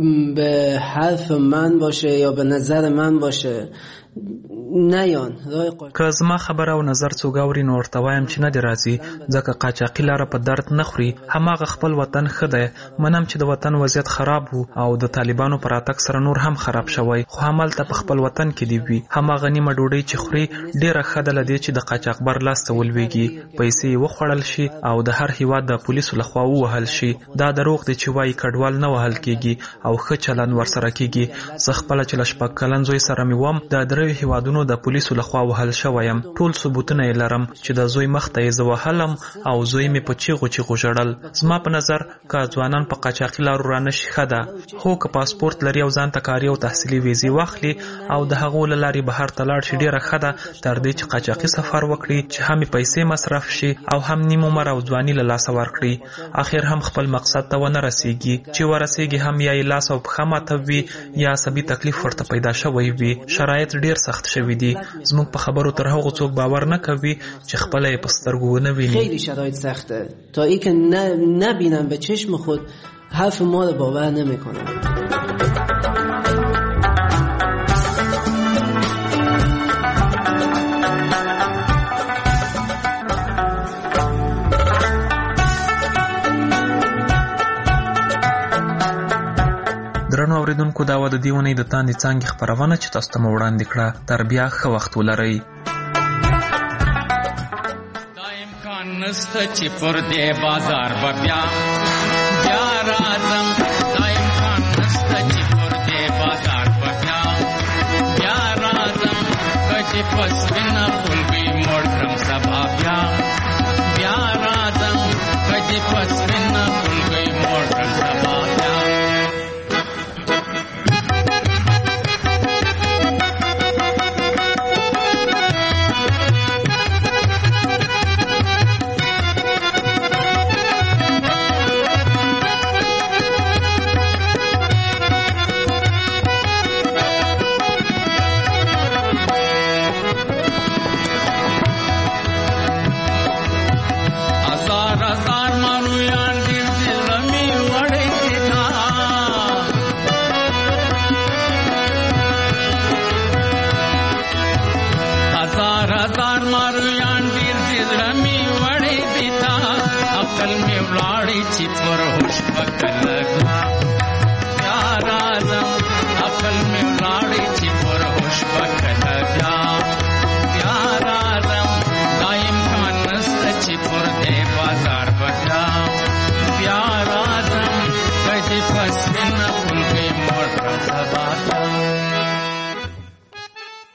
به حرف من باشه یا به نظر من باشه نیان که زما خبره او نظر څوک اوري نو ورته وایم چې نه دی راځي، ځکه قاچاقي لاره په درد نه خوري. هماغه خپل وطن ښه دی. منم چې د وطن وضعیت خراب وو او د طالبانو پر راتګ سره نور هم خراب شوی، خو همالته په خپل وطن کې دی وي. هماغه نیمه ډوډۍ چې خوري ډیره ښه ده له دې چې د قاچاقبر لاس ته ولویږي، پیسې یې وخوړل شي او د هر هیواد د پولیسو لخوا ووهل شي. دا دروغ دی چې وایي کډوال نه وهل کېږي او ښه چلند ورسره کېږي. زه خپله چې له شپږ کلن زوی سره مې وم د دریو هیوادونو د پولیسو لخوا وهل شوی یم. ټول ثبوتونه یې لرم چې د زوی مخ ته یې زه وهلم او زوی مې په چیغو چیغو ژړل. زما په نظر که ځوانان په قاچاقي لارو رانشي ښه ده، خو که پاسپورت لري او ځان ته کاري او تحصیلي ویزې واخلي او د هغو له لارې بهر ته لاړ شي ډېره ښه ده، تر دې چې قاچاقي سفر وکړي چې هم یې پیسې مصرف شي او هم نیم عمر او ځواني له لاسه ورکړي. اخر هم خپل مقصد ته ونه رسیږي. چې ورسیږي هم یا یې لاس او پښه ماته وي یا عصبي تکلیف ورته پیدا شوی وي. شرایط ډېر سخت شوي دي. زموږ په خبرو تر هغو څوک باور نه کوي چې خپله یې په سترګو ونه ویني. خیلی شرایط سخته تا ای که نبینم به چشم خود حرف ما رو باور نمیکنم. درنو اوریدونکو دا و د دې اونۍ د تاندې څانګې خپرونه چې تاسو ته مو وړاندې کړه. تر بیا ښه وخت ولرئ. دا امکان نسته چې پر دې بازار به بیا بیا راځم. دا امکان نسته چې پر دې بازار به بیا بیا راځم. که چې په سپینه خولګۍ موړ کړم سبا بیا بیا راځم. که چې په سپینه خولګۍ موړ کړم سبا بیا. غواړي چې پر هوش پکله